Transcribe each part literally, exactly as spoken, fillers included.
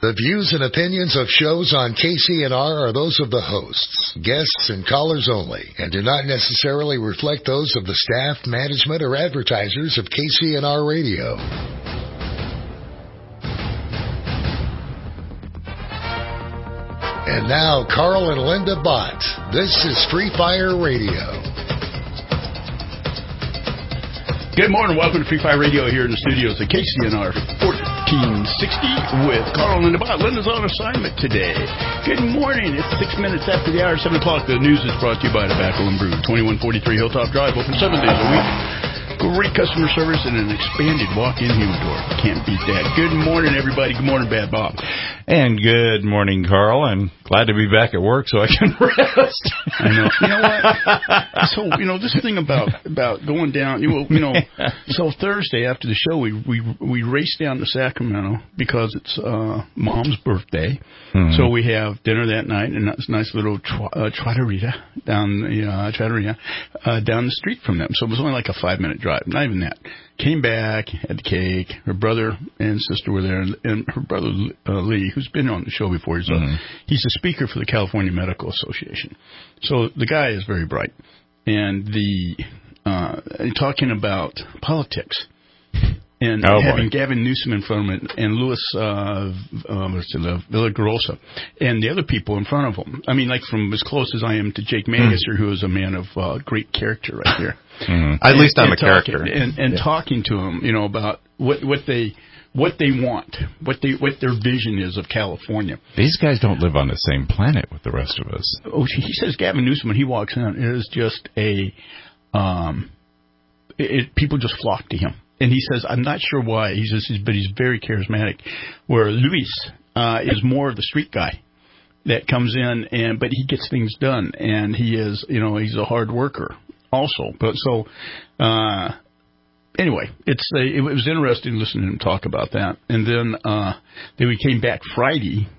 The views and opinions of shows on K C N R are those of the hosts, guests, and callers only, and do not necessarily reflect those of the staff, management, or advertisers of K C N R Radio. And now, Carl and Linda Bott. This is Free Fire Radio. Good morning. Welcome to Free Fire Radio here in the studios at K C N R fourteen sixty with Carl and Linda Bott. Linda's on assignment today. Good morning. It's six minutes after the hour, seven o'clock. The news is brought to you by Tobacco and Brew, twenty-one forty-three Hilltop Drive, open seven days a week. Great customer service and an expanded walk-in humidor. Can't beat that. Good morning, everybody. Good morning, Bad Bob. And good morning, Carl. I'm glad to be back at work so I can rest. I know. You know what? So, you know, this thing about about going down, you know, you know so Thursday after the show, we we we raced down to Sacramento because it's uh, Mom's birthday. Mm-hmm. So we have dinner that night and that's a nice little tr- uh, trattoria down the uh, trattoria uh, down the street from them. So it was only like a five-minute drive, not even that. Came back, had the cake. Her brother and sister were there, and, and her brother uh, Lee, who's been on the show before, he's, mm-hmm. a, he's a speaker for the California Medical Association. So the guy is very bright, and the uh, talking about politics and oh, having boy. Gavin Newsom in front of him and Luis uh, um, Villagrosa and the other people in front of him. I mean, like from as close as I am to Jake Mangesser, mm. who is a man of uh, great character right here. Mm-hmm. At and, least I'm a talking, character. And, and yeah. talking to him, you know, about what what they what they want, what they what their vision is of California. These guys don't live on the same planet with the rest of us. Oh, he says Gavin Newsom when he walks in is just a um, it, it, people just flock to him. And he says, I'm not sure why. He says, but he's very charismatic. Where Luis uh, is more of the street guy that comes in, and but he gets things done, and he is, you know, he's a hard worker also. But so uh, anyway, it's a, it was interesting listening to him talk about that. And then uh, then we came back Friday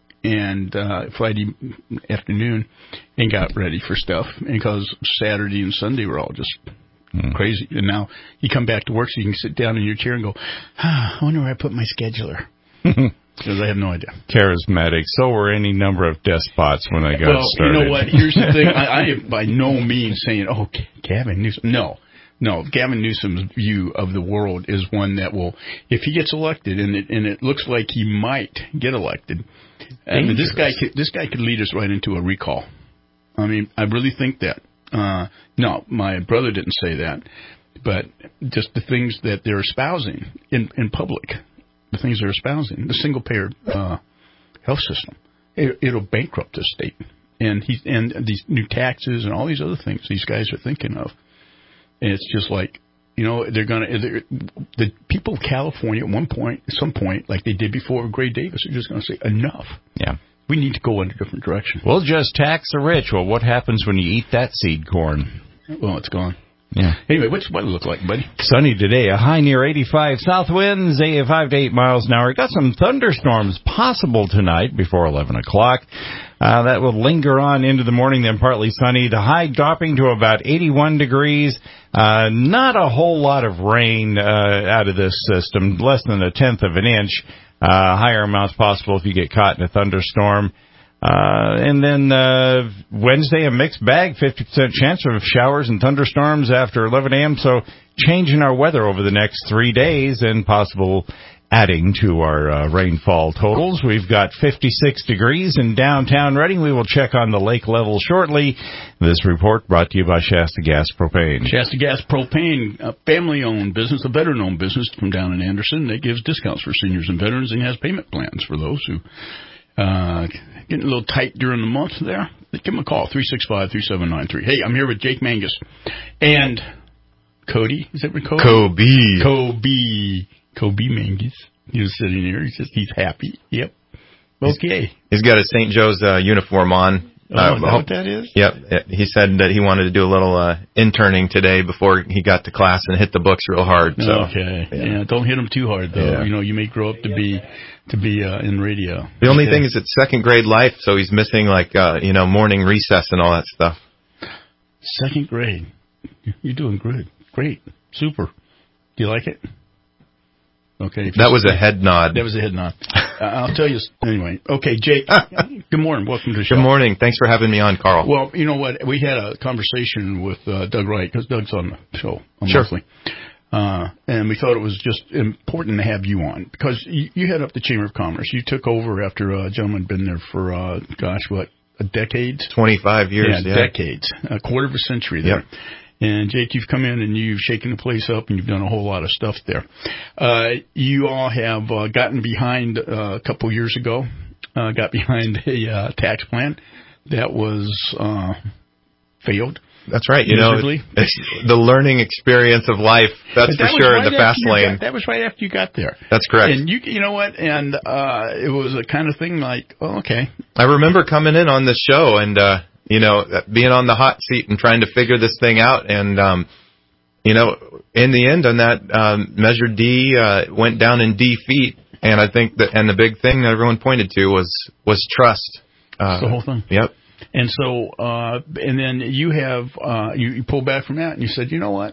and uh, Friday afternoon and got ready for stuff because Saturday and Sunday were all just. Mm. Crazy. And now you come back to work so you can sit down in your chair and go, ah, I wonder where I put my scheduler. Because I have no idea. Charismatic. So were any number of despots when I got well, started. You know what? Here's the thing. I, I am by no means saying, oh, Gavin Newsom. No. No. Gavin Newsom's view of the world is one that will, if he gets elected, and it, and it looks like he might get elected, I mean, this guy could, this guy could lead us right into a recall. I mean, I really think that. Uh, no, my brother didn't say that, but just the things that they're espousing in, in public, the things they're espousing, the single-payer uh, health system, it, it'll bankrupt the state, and he and these new taxes and all these other things these guys are thinking of, and it's just like, you know, they're gonna they're, the people of California at one point, at some point, like they did before with Gray Davis, are just gonna say enough. Yeah. We need to go in a different direction. We'll just tax the rich. Well, what happens when you eat that seed corn? Well, it's gone. Yeah. Anyway, what's the weather look like, buddy? Sunny today. A high near eighty-five. South winds, five to eight miles an hour. Got some thunderstorms possible tonight before eleven o'clock. Uh, that will linger on into the morning, then partly sunny. The high dropping to about eighty-one degrees. Uh, not a whole lot of rain uh, out of this system, less than a tenth of an inch. Uh, higher amounts possible if you get caught in a thunderstorm. Uh, and then, uh, Wednesday, a mixed bag, fifty percent chance of showers and thunderstorms after eleven a.m. So changing our weather over the next three days and possible adding to our uh, rainfall totals. We've got fifty-six degrees in downtown Reading. We will check on the lake level shortly. This report brought to you by Shasta Gas Propane. Shasta Gas Propane, a family-owned business, a veteran-owned business from down in Anderson. That gives discounts for seniors and veterans and has payment plans for those who uh getting a little tight during the month there. Give them a call, three six five, three seven nine three. Hey, I'm here with Jake Mangus and Cody. Is that what Cody? Kobe. Kobe. Kobe Mangus. He was sitting there. He says he's happy. Yep. Okay. He's got a Saint Joe's uh, uniform on. Oh, uh, is that what that is? Yep. He said that he wanted to do a little uh, interning today before he got to class and hit the books real hard. So. Okay. Yeah. yeah. Don't hit him too hard, though. Yeah. You know, you may grow up to be to be uh, in radio. The only okay. thing is it's second grade life, so he's missing, like, uh, you know, morning recess and all that stuff. Second grade. You're doing good. Great. Super. Do you like it? Okay. That was a head nod. That was a head nod. I'll tell you anyway. Okay, Jake. Good morning. Welcome to the show. Good morning. Thanks for having me on, Carl. Well, you know what? We had a conversation with uh, Doug Wright, because Doug's on the show. Sure. Monthly. Uh, and we thought it was just important to have you on, because you, you head up the Chamber of Commerce. You took over after a gentleman had been there for, uh, gosh, what, a decade? twenty-five years, yeah. yeah. decades. A quarter of a century there. Yep. And, Jake, you've come in and you've shaken the place up and you've done a whole lot of stuff there. Uh, you all have uh, gotten behind uh, a couple years ago, uh, got behind a uh, tax plan that was uh, failed. That's right. You Miserably. know, it's the learning experience of life. That's that for sure. Right the fast lane. Got, that was right after you got there. That's correct. And you, you know what? And uh, it was a kind of thing like, oh, okay. I remember coming in on this show and, uh, you know, being on the hot seat and trying to figure this thing out. And, um, you know, in the end on that, um, Measure D, uh, went down in defeat. And I think that, and the big thing that everyone pointed to was, was trust. Uh, That's the whole thing. Yep. And so, uh, and then you have, uh, you, you pulled back from that and you said, you know what?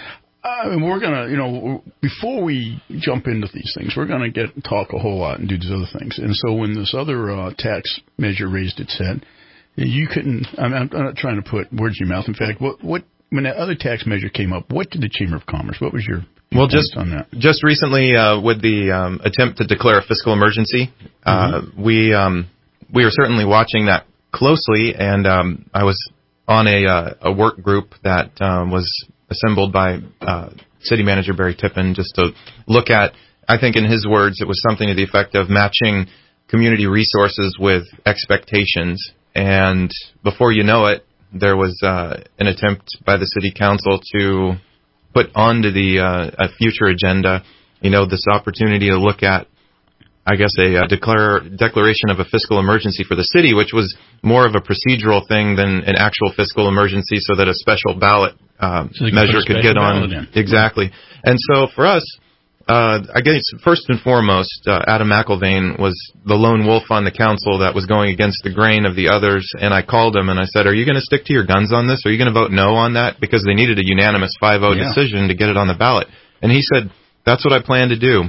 Uh, we're going to, you know, before we jump into these things, we're going to get talk a whole lot and do these other things. And so when this other, uh, tax measure raised its head, you couldn't, I'm, I'm not trying to put words in your mouth. In fact, what, what, when that other tax measure came up, what did the Chamber of Commerce, what was your, your well, just on that? Just recently, uh, with the, um, attempt to declare a fiscal emergency, uh, mm-hmm. we, um, we were certainly watching that closely, and, um, I was on a, uh, a work group that, um, was assembled by, uh, City Manager Barry Tippin just to look at, I think in his words, it was something to the effect of matching community resources with expectations. And before you know it, there was uh, an attempt by the city council to put onto the uh, a future agenda, you know, this opportunity to look at, I guess, a, a declare, declaration of a fiscal emergency for the city, which was more of a procedural thing than an actual fiscal emergency, so that a special ballot uh, so measure could get on. Exactly. And so for us, Uh, I guess first and foremost, uh, Adam McIlvaine was the lone wolf on the council that was going against the grain of the others, and I called him and I said, are you going to stick to your guns on this? Are you going to vote no on that? Because they needed a unanimous five oh yeah. decision to get it on the ballot. And he said, that's what I plan to do.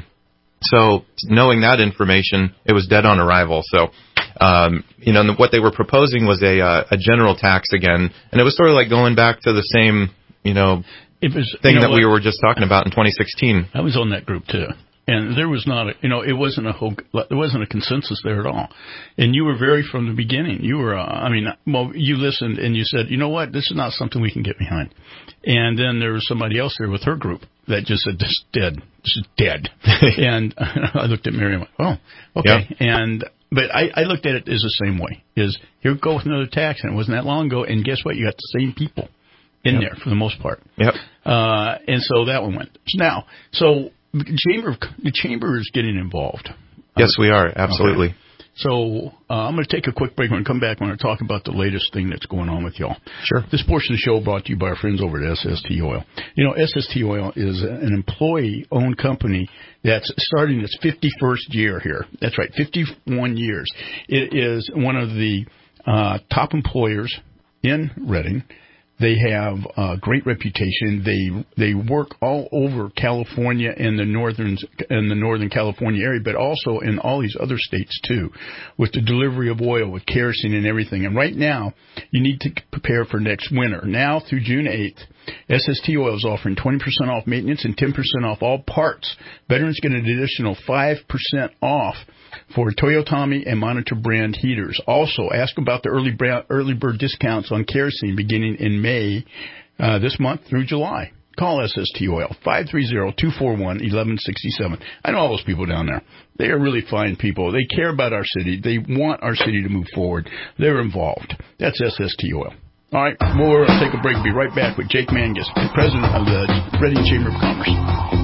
So knowing that information, it was dead on arrival. So, um, you know, what they were proposing was a, uh, a general tax again, and it was sort of like going back to the same, you know, It was, thing you know that what? we were just talking about in twenty sixteen. I was on that group too, and there was not a, you know, it wasn't a whole, there wasn't a consensus there at all. And you were very from the beginning. You were, uh, I mean, well, you listened and you said, you know what, this is not something we can get behind. And then there was somebody else there with her group that just said, this is dead, this is dead. And I looked at Mary and went, oh, okay. Yep. And but I, I looked at it as the same way: is here we go with another tax, and it wasn't that long ago. And guess what? You got the same people in yep. there for the most part. Yep. Uh, and so that one went. Now, so the chamber, the chamber is getting involved. Yes, we are. Absolutely. Okay. So uh, I'm going to take a quick break. We're going to come back. We're going to talk about the latest thing that's going on with y'all. Sure. This portion of the show brought to you by our friends over at S S T Oil. You know, S S T Oil is an employee-owned company that's starting its fifty-first year here. That's right, fifty-one years. It is one of the uh, top employers in Redding. They have a great reputation. They they work all over California and the northern in the northern California area, but also in all these other states too, with the delivery of oil, with kerosene and everything. And right now, you need to prepare for next winter. Now through June eighth, S S T Oil is offering twenty percent off maintenance and ten percent off all parts. Veterans get an additional five percent off for Toyotomi and Monitor brand heaters. Also, ask about the early early bird discounts on kerosene beginning in May uh, this month through July. Call S S T Oil, five three zero, two four one, one one six seven. I know all those people down there. They are really fine people. They care about our city. They want our city to move forward. They're involved. That's S S T Oil. All right, we'll take a break. We'll be right back with Jake Mangus, president of the Reading Chamber of Commerce.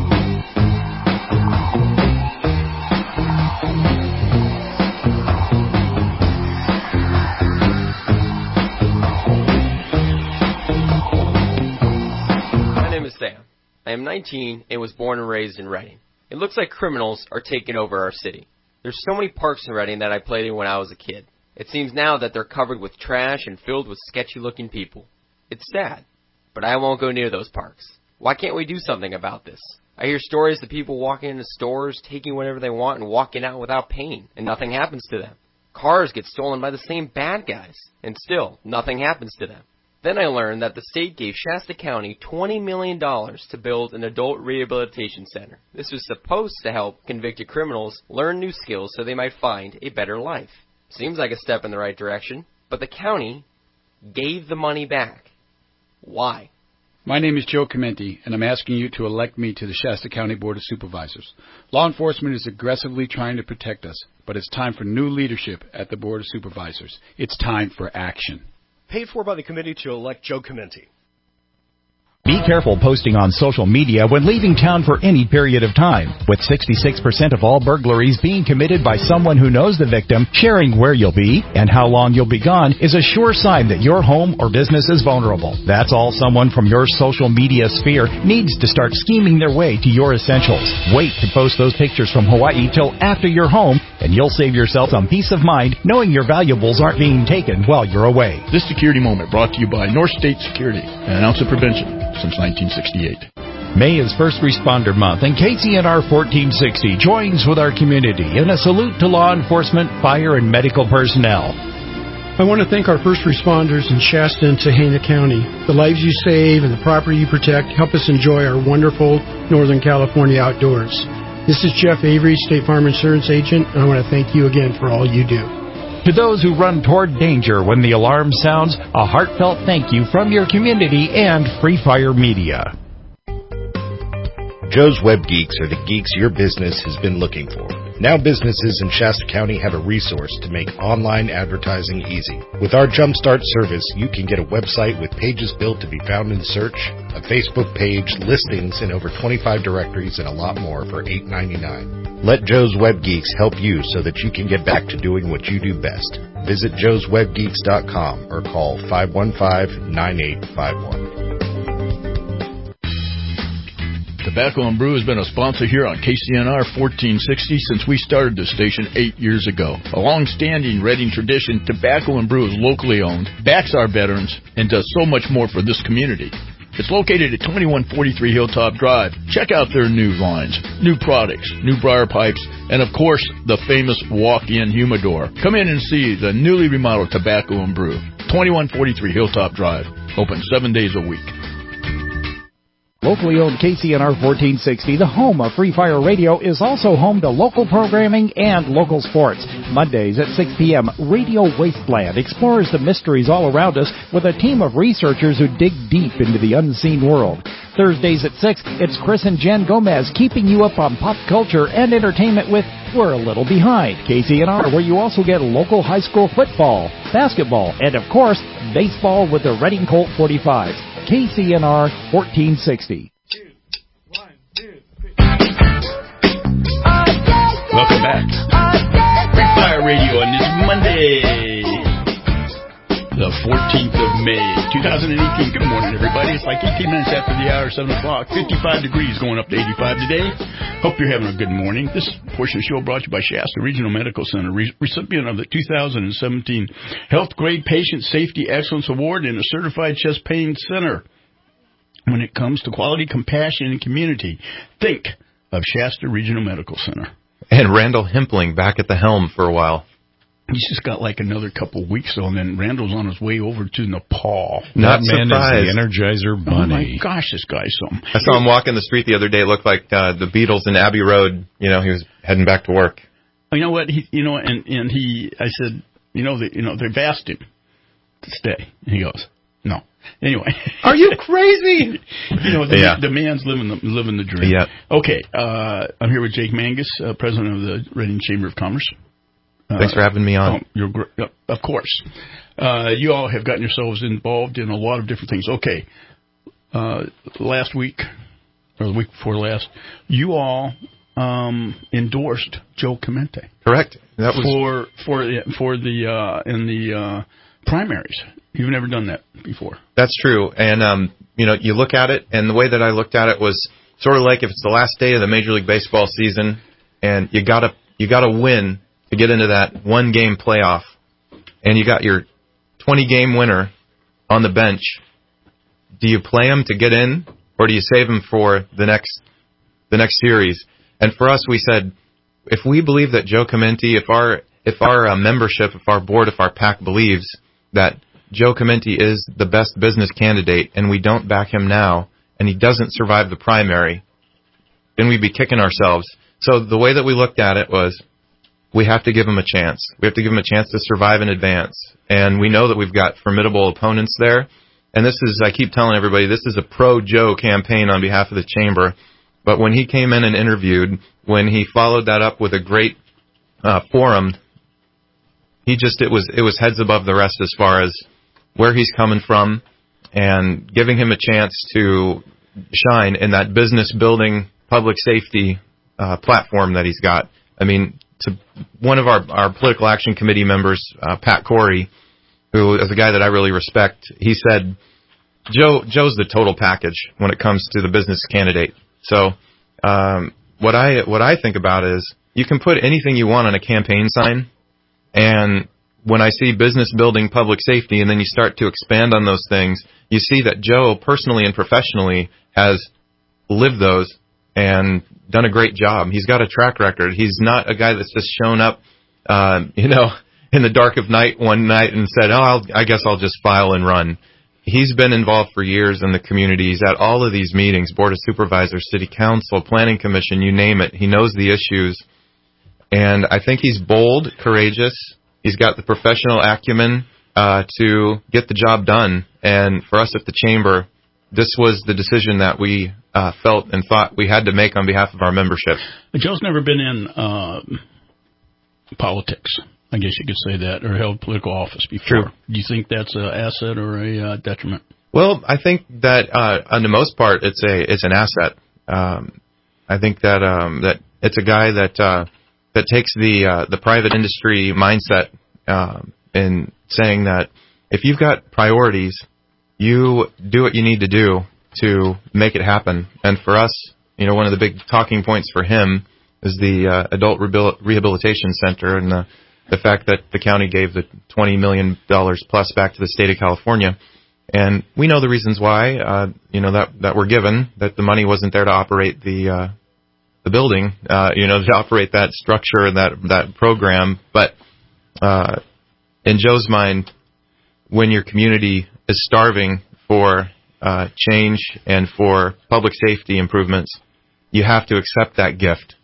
I am nineteen and was born and raised in Reading. It looks like criminals are taking over our city. There's so many parks in Reading that I played in when I was a kid. It seems now that they're covered with trash and filled with sketchy-looking people. It's sad, but I won't go near those parks. Why can't we do something about this? I hear stories of people walking into stores, taking whatever they want, and walking out without pain, and nothing happens to them. Cars get stolen by the same bad guys, and still, nothing happens to them. Then I learned that the state gave Shasta County twenty million dollars to build an adult rehabilitation center. This was supposed to help convicted criminals learn new skills so they might find a better life. Seems like a step in the right direction, but the county gave the money back. Why? My name is Joe Clemente, and I'm asking you to elect me to the Shasta County Board of Supervisors. Law enforcement is aggressively trying to protect us, but it's time for new leadership at the Board of Supervisors. It's time for action. Paid for by the committee to elect Joe Clemente. Be careful posting on social media when leaving town for any period of time. With sixty-six percent of all burglaries being committed by someone who knows the victim, sharing where you'll be and how long you'll be gone is a sure sign that your home or business is vulnerable. That's all someone from your social media sphere needs to start scheming their way to your essentials. Wait to post those pictures from Hawaii till after you're home, and you'll save yourself some peace of mind knowing your valuables aren't being taken while you're away. This security moment brought to you by North State Security, an ounce of prevention since nineteen sixty-eight. May is First Responder Month, and K C N R fourteen sixty joins with our community in a salute to law enforcement, fire, and medical personnel. I want to thank our first responders in Shasta and Tehama County. The lives you save and the property you protect help us enjoy our wonderful Northern California outdoors. This is Jeff Avery, State Farm Insurance Agent, and I want to thank you again for all you do. To those who run toward danger when the alarm sounds, a heartfelt thank you from your community and Free Fire Media. Joe's Web Geeks are the geeks your business has been looking for. Now businesses in Shasta County have a resource to make online advertising easy. With our Jumpstart service, you can get a website with pages built to be found in search, a Facebook page, listings in over twenty-five directories, and a lot more for eight ninety-nine. Let Joe's Web Geeks help you so that you can get back to doing what you do best. Visit joes web geeks dot com or call five one five, nine eight five one. Tobacco and Brew has been a sponsor here on K C N R fourteen sixty since we started the station eight years ago. A long-standing Reading tradition, Tobacco and Brew is locally owned, backs our veterans, and does so much more for this community. It's located at twenty-one forty-three Hilltop Drive. Check out their new lines, new products, new briar pipes, and of course, the famous walk-in humidor. Come in and see the newly remodeled Tobacco and Brew. twenty-one forty-three Hilltop Drive. Open seven days a week. Locally owned K C N R fourteen sixty, the home of Free Fire Radio, is also home to local programming and local sports. Mondays at six p.m., Radio Wasteland explores the mysteries all around us with a team of researchers who dig deep into the unseen world. Thursdays at six, it's Chris and Jen Gomez keeping you up on pop culture and entertainment with We're a Little Behind. K C N R, where you also get local high school football, basketball, and of course, baseball with the Reading Colt forty-fives. K C N R fourteen sixty. Two, one, two, three. Welcome back. Free Fire Radio on this Monday, the fourteenth of May, twenty eighteen. Good morning, everybody. It's like eighteen minutes after the hour, seven o'clock. fifty-five degrees going up to eighty-five today. Hope you're having a good morning. This portion of the show brought to you by Shasta Regional Medical Center, re- recipient of the two thousand seventeen Health Grade Patient Safety Excellence Award and a Certified Chest Pain Center. When it comes to quality, compassion, and community, think of Shasta Regional Medical Center. And Randall Hempling back at the helm for a while. He's just got like another couple of weeks, though, and then Randall's on his way over to Nepal. Not that man surprised. is the Energizer Bunny. Oh, my gosh, this guy's something. I saw him walking the street the other day. It looked like uh, the Beatles in Abbey Road. You know, he was heading back to work. You know what? He, you know, and, and he, I said, you know, the, you know, they've asked him to stay. And he goes, no. Anyway. Are you crazy? You know, the, yeah. the man's living the, living the dream. Yeah. Okay, uh, I'm here with Jake Mangus, uh, president of the Reading Chamber of Commerce. Uh, Thanks for having me on. Oh, you're gr- uh, of course. Uh, you all have gotten yourselves involved in a lot of different things. Okay. Uh, last week, or the week before last, you all um, endorsed Joe Clemente. Correct. That was for for for the uh, in the uh, primaries. You've never done that before. That's true. And um, you know, you look at it, and the way that I looked at it was sort of like if it's the last day of the Major League Baseball season, and you gotta you gotta win to get into that one game playoff, and you got your twenty game winner on the bench. Do you play him to get in, or do you save him for the next the next series. And for us, we said, if we believe that Joe Chimenti, if our if our uh, membership, if our board, if our PAC believes that Joe Chimenti is the best business candidate, and we don't back him now, and he doesn't survive the primary, then we'd be kicking ourselves. So the way that we looked at it was, we have to give him a chance. We have to give him a chance to survive and advance. And we know that we've got formidable opponents there. And this is, I keep telling everybody, this is a pro-Joe campaign on behalf of the chamber. But when he came in and interviewed, when he followed that up with a great uh, forum, he just, it was, it was heads above the rest as far as where he's coming from and giving him a chance to shine in that business building, public safety uh, platform that he's got. I mean, to one of our, our political action committee members, uh, Pat Corey, who is a guy that I really respect, he said, Joe, Joe's the total package when it comes to the business candidate. So, um, what I, what I think about is you can put anything you want on a campaign sign, and when I see business building, public safety, and then you start to expand on those things, you see that Joe personally and professionally has lived those and done a great job. He's got a track record. He's not a guy that's just shown up, uh, you know, in the dark of night one night and said, oh, I'll, I guess I'll just file and run. He's been involved for years in the communities at all of these meetings, Board of Supervisors, City Council, Planning Commission, you name it. He knows the issues. And I think he's bold, courageous. He's got the professional acumen uh, to get the job done. And for us at the chamber, this was the decision that we uh, felt and thought we had to make on behalf of our membership. Joe's never been in uh, politics, I guess you could say that, or held political office before. True. Do you think that's an asset or a uh, detriment? Well, I think that uh, on the most part, it's a it's an asset. Um, I think that um, that it's a guy that uh, that takes the uh, the private industry mindset um, in saying that if you've got priorities, you do what you need to do to make it happen. And for us, you know, one of the big talking points for him is the uh, Adult Rehabil- Rehabilitation Center and the, the fact that the county gave the twenty million dollars plus back to the state of California. And we know the reasons why, uh, you know, that, that were given, that the money wasn't there to operate the, uh, the building, uh, you know, to operate that structure and that, that program. But, uh, in Joe's mind, when your community is starving for, uh, change and for public safety improvements, you have to accept that gift.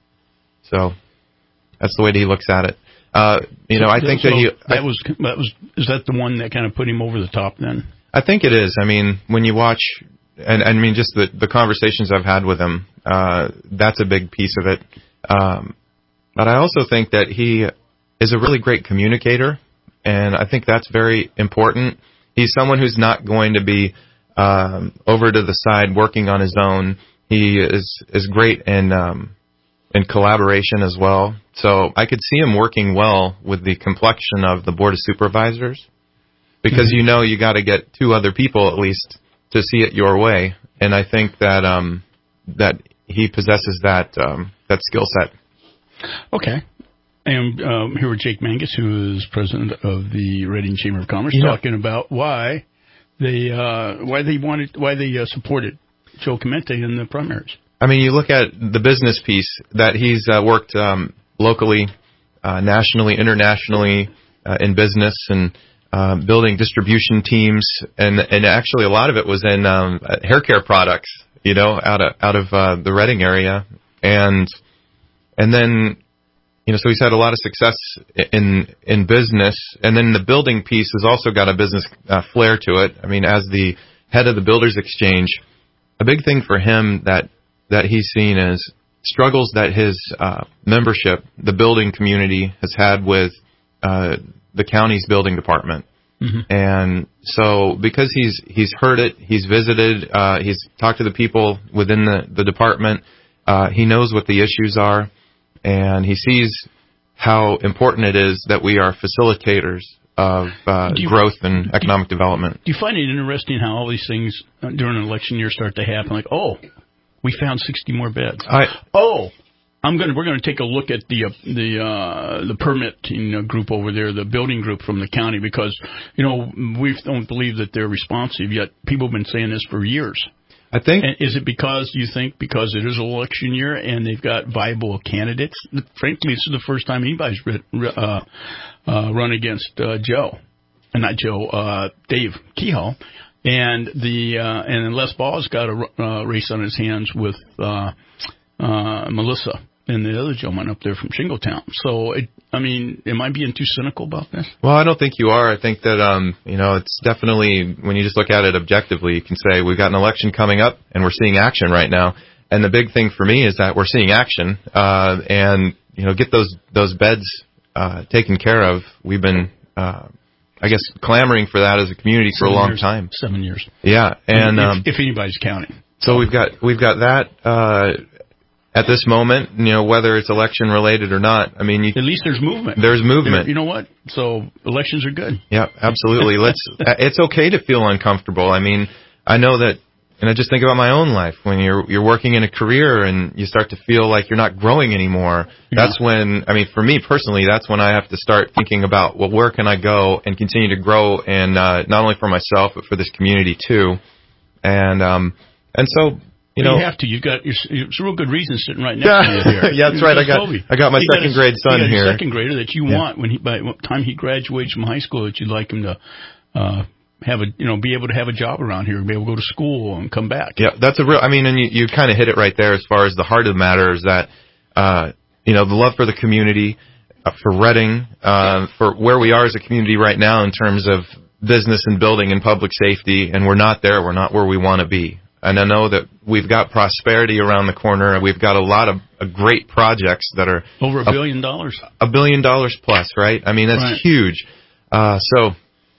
So that's the way that he looks at it. Uh, you know, I think so that he, that was, that was, is that the one that kind of put him over the top then? I think it is. I mean, when you watch, and, and I mean, just the, the conversations I've had with him, uh, that's a big piece of it. Um, but I also think that he is a really great communicator, and I think that's very important. He's someone who's not going to be um, over to the side working on his own. He is is great in um, in collaboration as well. So I could see him working well with the complexion of the Board of Supervisors. Because you know you got to get two other people at least to see it your way, and I think that um, that he possesses that um, that skill set. Okay, and um, here with Jake Mangus, who is president of the Reading Chamber of Commerce, Yeah. talking about why they uh, why they wanted why they uh, supported Joe Chimenti in the primaries. I mean, you look at the business piece that he's uh, worked um, locally, uh, nationally, internationally uh, in business and. Um, building distribution teams, and and actually a lot of it was in um, hair care products, you know, out of out of uh, the Reading area, and and then you know, so he's had a lot of success in in business, and then the building piece has also got a business uh, flair to it. I mean, as the head of the Builders Exchange, a big thing for him that that he's seen is struggles that his uh, membership, the building community, has had with. Uh, the county's building department. Mm-hmm. And so because he's he's heard it, he's visited, uh, he's talked to the people within the, the department, uh, he knows what the issues are, and he sees how important it is that we are facilitators of uh, you, growth and economic do, development. Do you find it interesting how all these things uh, during an election year start to happen? Like, oh, we found sixty more beds. I, oh, I'm going. We're going to take a look at the uh, the uh, the permitting uh, group over there, the building group from the county, because you know we don't believe that they're responsive. Yet people have been saying this for years. I think. And is it because you think because it is an election year and they've got viable candidates? Frankly, this is the first time anybody's uh, uh, run against uh, Joe, and not Joe, uh, Dave Kehoe, and the uh, and Les Ball's got a uh, race on his hands with uh, uh, Melissa and the other gentleman up there from Shingletown. So, it, I mean, am I being too cynical about this? Well, I don't think you are. I think that, um, you know, it's definitely, when you just look at it objectively, you can say we've got an election coming up and we're seeing action right now. And the big thing for me is that we're seeing action, uh, and, you know, get those, those beds, uh, taken care of. We've been, uh, I guess, clamoring for that as a community for Seven a long years. time. Seven years. Yeah. And, if, um, if anybody's counting. So we've got, we've got that, uh, at this moment, you know, whether it's election related or not, I mean, you, at least there's movement. There's movement. There, you know what? So elections are good. Yeah, absolutely. Let's. It's okay to feel uncomfortable. I mean, I know that, and I just think about my own life when you're you're working in a career and you start to feel like you're not growing anymore. Yeah. That's when, I mean, for me personally, that's when I have to start thinking about, well, where can I go and continue to grow, and uh, not only for myself but for this community too. And um, and so. You know, you have to. You've got it's a real good reason sitting right next to you here. Yeah, that's right. I got I got my you second got a, grade son you got here. A second grader that you yeah. want when he by the time he graduates from high school, that you'd like him to uh, have a you know be able to have a job around here, be able to go to school and come back. Yeah, that's a real. I mean, and you, you kind of hit it right there as far as the heart of the matter is that uh, you know the love for the community, uh, for Reading, uh, for where we are as a community right now in terms of business and building and public safety, and we're not there. We're not where we want to be. And I know that we've got prosperity around the corner, and we've got a lot of uh, great projects that are over a billion dollars. A billion dollars plus, right? I mean, that's right. Huge. Uh, so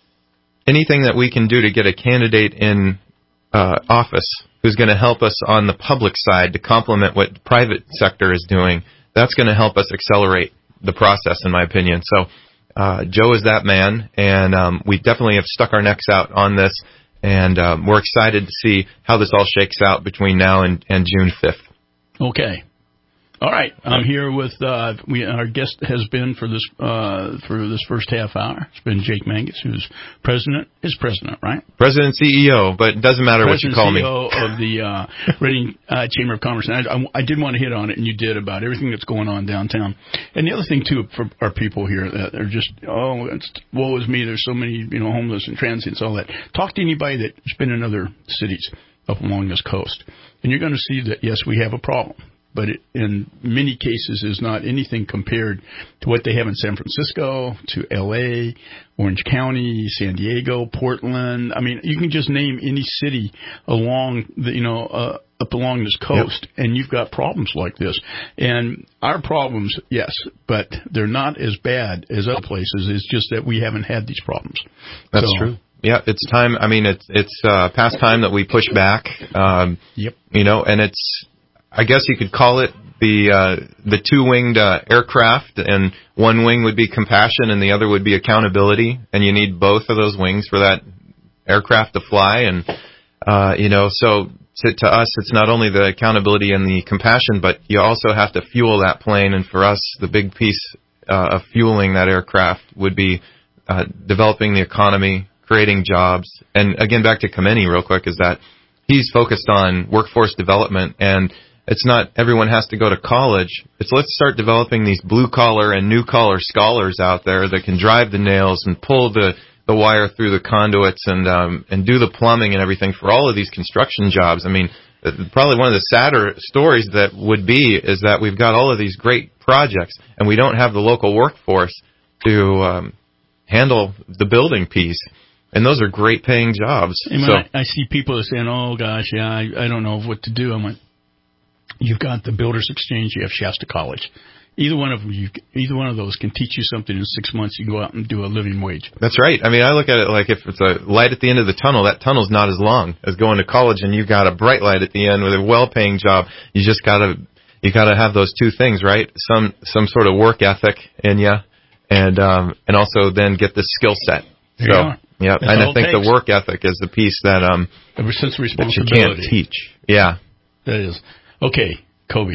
anything that we can do to get a candidate in uh, office who's going to help us on the public side to complement what the private sector is doing, that's going to help us accelerate the process, in my opinion. So uh, Joe is that man, and um, we definitely have stuck our necks out on this. And um, we're excited to see how this all shakes out between now and, and June fifth. Okay. All right. I'm here with uh, we. Our guest has been for this uh, for this first half hour. It's been Jake Mangus, who's president. Is president, right? President, C E O, but it doesn't matter president, what you call C E me. O of the uh, Reading uh, Chamber of Commerce. And I, I, I did want to hit on it, and you did, about everything that's going on downtown. And the other thing too for our people here that are just oh, it's, woe is me. There's so many you know homeless and transients, all that. Talk to anybody that's been in other cities up along this coast, and you're going to see that yes, we have a problem. But it, in many cases, is not anything compared to what they have in San Francisco, to L A, Orange County, San Diego, Portland. I mean, you can just name any city along the, you know, uh, up along this coast, yep. and you've got problems like this. And our problems, yes, but they're not as bad as other places. It's just that we haven't had these problems. That's so, true. Yeah, it's time. I mean, it's it's uh, past time that we push back. Um, yep. You know, and it's. I guess you could call it the uh, the two-winged uh, aircraft, and one wing would be compassion and the other would be accountability, and you need both of those wings for that aircraft to fly. And uh, you know, so to, to us, it's not only the accountability and the compassion, but you also have to fuel that plane. And for us, the big piece uh, of fueling that aircraft would be uh, developing the economy, creating jobs. And again, back to Kameni real quick, is that he's focused on workforce development, and it's not everyone has to go to college. It's let's start developing these blue-collar and new-collar scholars out there that can drive the nails and pull the, the wire through the conduits and um, and do the plumbing and everything for all of these construction jobs. I mean, probably one of the sadder stories that would be is that we've got all of these great projects and we don't have the local workforce to um, handle the building piece. And those are great-paying jobs. And so, I, I see people saying, oh, gosh, yeah, I, I don't know what to do. I'm like, you've got the Builders Exchange, you have Shasta College. Either one of them, you, either one of those can teach you something in six months. You can go out and do a living wage. That's right. I mean, I look at it like if it's a light at the end of the tunnel, that tunnel's not as long as going to college, and you've got a bright light at the end with a well-paying job. You just gotta, you gotta have those two things, right? Some, some sort of work ethic in you, and um, and also then get the skill set. There so, you are. Yeah, That's and I think the work ethic is the piece that um, ever since that you can't teach. Yeah, that is. Okay, Kobe,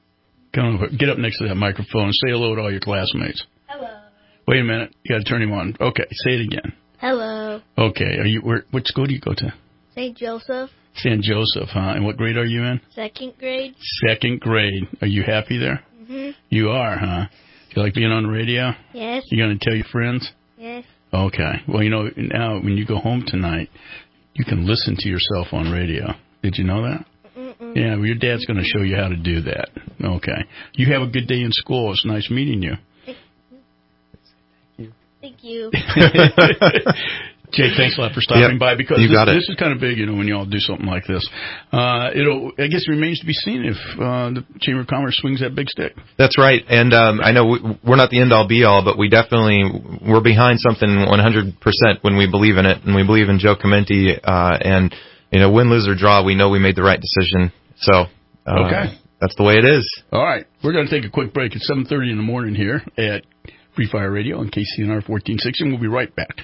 come over, get up next to that microphone and say hello to all your classmates. Hello. Wait a minute, you got to turn him on. Okay, say it again. Hello. Okay, are you? Where, what school do you go to? Saint Joseph. Saint Joseph, huh? And what grade are you in? Second grade. Second grade. Are you happy there? Mm-hmm. You are, huh? You like being on the radio? Yes. You going to tell your friends? Yes. Okay. Well, you know, now when you go home tonight, you can listen to yourself on radio. Did you know that? Mm-mm. Yeah, well, your dad's going to show you how to do that. Okay. You have a good day in school. It's nice meeting you. Thank you. Jake, thanks a lot for stopping yep, by, because you this, got it. this is kind of big, you know, when you all do something like this. Uh, it'll, I guess it remains to be seen if uh, the Chamber of Commerce swings that big stick. That's right, and um, I know we, we're not the end-all, be-all, but we definitely, we're behind something one hundred percent when we believe in it, and we believe in Joe Chimenti, uh, and, you know, win, lose, or draw, we know we made the right decision, so uh, okay. That's the way it is. All right, we're going to take a quick break at seven thirty in the morning here at Free Fire Radio on K C N R fourteen sixty, and we'll be right back.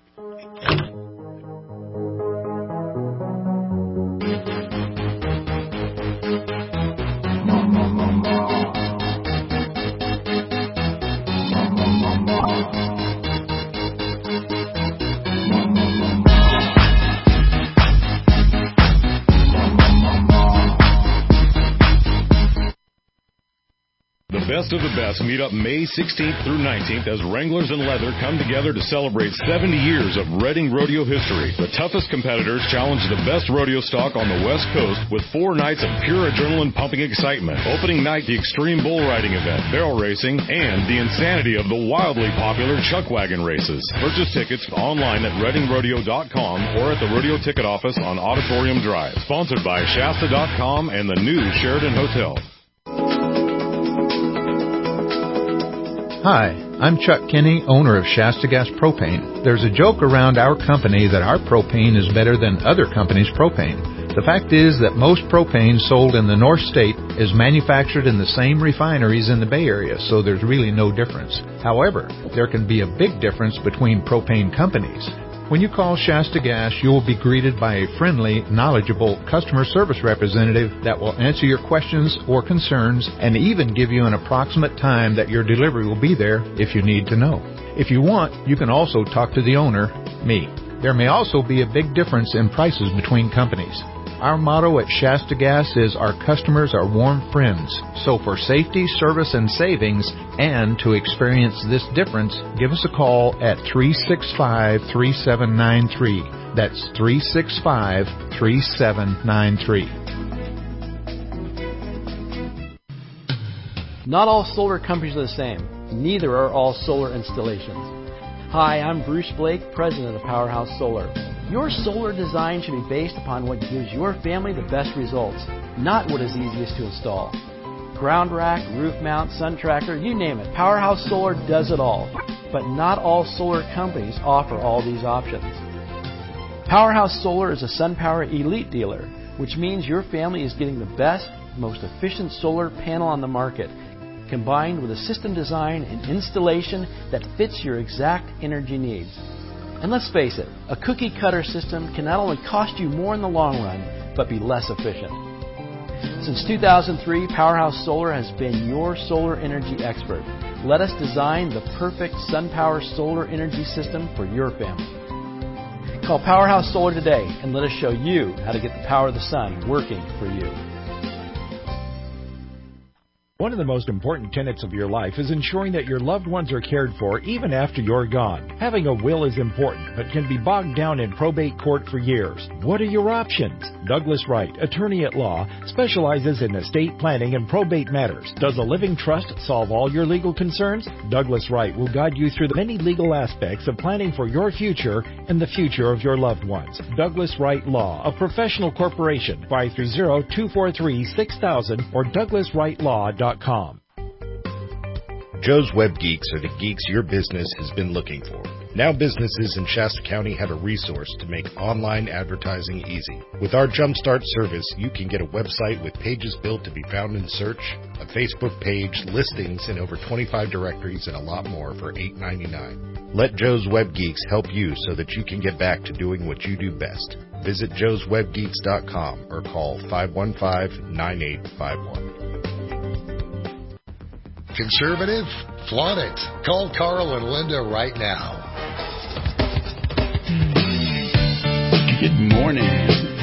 The best of the best meet up May sixteenth through nineteenth as Wranglers and Leather come together to celebrate seventy years of Reading rodeo history. The toughest competitors challenge the best rodeo stock on the West Coast with four nights of pure adrenaline-pumping excitement. Opening night, the extreme bull riding event, barrel racing, and the insanity of the wildly popular chuck wagon races. Purchase tickets online at reading rodeo dot com or at the rodeo ticket office on Auditorium Drive. Sponsored by Shasta dot com and the new Sheridan Hotel. Hi, I'm Chuck Kinney, owner of Shasta Gas Propane. There's a joke around our company that our propane is better than other companies' propane. The fact is that most propane sold in the North State is manufactured in the same refineries in the Bay Area, so there's really no difference. However, there can be a big difference between propane companies. When you call Shasta Gas, you will be greeted by a friendly, knowledgeable customer service representative that will answer your questions or concerns and even give you an approximate time that your delivery will be there if you need to know. If you want, you can also talk to the owner, me. There may also be a big difference in prices between companies. Our motto at Shasta Gas is our customers are warm friends. So for safety, service, and savings, and to experience this difference, give us a call at three six five, three seven nine three. That's three six five, three seven nine three. Not all solar companies are the same. Neither are all solar installations. Hi, I'm Bruce Blake, president of Powerhouse Solar. Your solar design should be based upon what gives your family the best results, not what is easiest to install. Ground rack, roof mount, sun tracker, you name it. Powerhouse Solar does it all. But not all solar companies offer all these options. Powerhouse Solar is a SunPower Elite dealer, which means your family is getting the best, most efficient solar panel on the market, combined with a system design and installation that fits your exact energy needs. And let's face it, a cookie-cutter system can not only cost you more in the long run, but be less efficient. Since two thousand three, Powerhouse Solar has been your solar energy expert. Let us design the perfect SunPower solar energy system for your family. Call Powerhouse Solar today and let us show you how to get the power of the sun working for you. One of the most important tenets of your life is ensuring that your loved ones are cared for even after you're gone. Having a will is important, but can be bogged down in probate court for years. What are your options? Douglas Wright, attorney at law, specializes in estate planning and probate matters. Does a living trust solve all your legal concerns? Douglas Wright will guide you through the many legal aspects of planning for your future and the future of your loved ones. Douglas Wright Law, a professional corporation, five three zero, two four three, six thousand or douglas wright law dot com. Joe's Web Geeks are the geeks your business has been looking for. Now businesses in Shasta County have a resource to make online advertising easy. With our Jumpstart service, you can get a website with pages built to be found in search, a Facebook page, listings in over twenty-five directories, and a lot more for eight ninety-nine. Let Joe's Web Geeks help you so that you can get back to doing what you do best. Visit joes web geeks dot com or call five one five, nine eight five one. Conservative? Flaunt it. Call Carl and Linda right now. Good morning.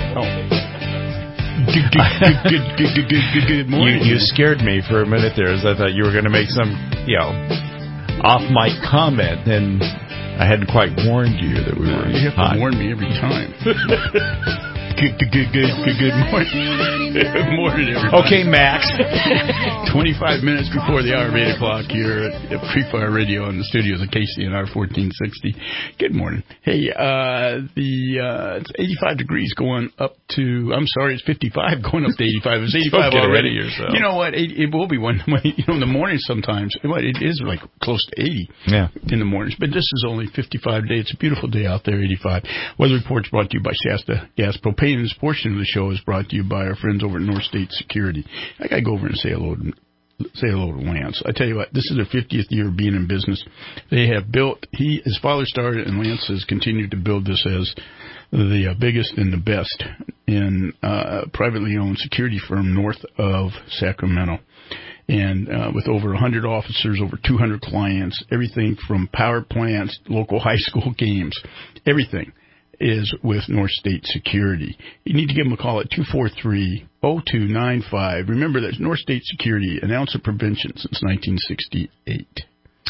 Oh. Good, good, good, good, good, good, good, good morning. You, you scared me for a minute there, as I thought you were going to make some, you know, off-mic comment, and I hadn't quite warned you that we were You have hot. to warn me every time. Good, good, good, good, good, good morning. Good morning, everybody. Okay, Max. twenty-five minutes before the hour of eight o'clock here at Free Fire Radio in the studios of K C N R fourteen sixty. Good morning. Hey, uh, the, uh, it's eighty-five degrees going up to, I'm sorry, it's fifty-five going up to eighty-five. It's eighty-five Don't get already. ahead of yourself. You know what? It, it will be one, you know, in the morning sometimes. It is like close to eighty yeah. in the mornings. But this is only fifty-five day. It's a beautiful day out there, eighty-five. Weather Report's brought to you by Shasta Gas Propane. This portion of the show is brought to you by our friends over at North State Security. I got to go over and say hello to Say hello to Lance. I tell you what, this is their fiftieth year of being in business. They have built, he, his father started, and Lance has continued to build this as the uh, biggest and the best in uh, privately owned security firm north of Sacramento. And uh, with over one hundred officers, over two hundred clients, everything from power plants, local high school games, everything is with North State Security. You need to give them a call at two four three, oh two nine five. Remember, that's North State Security, an ounce of prevention since nineteen sixty-eight.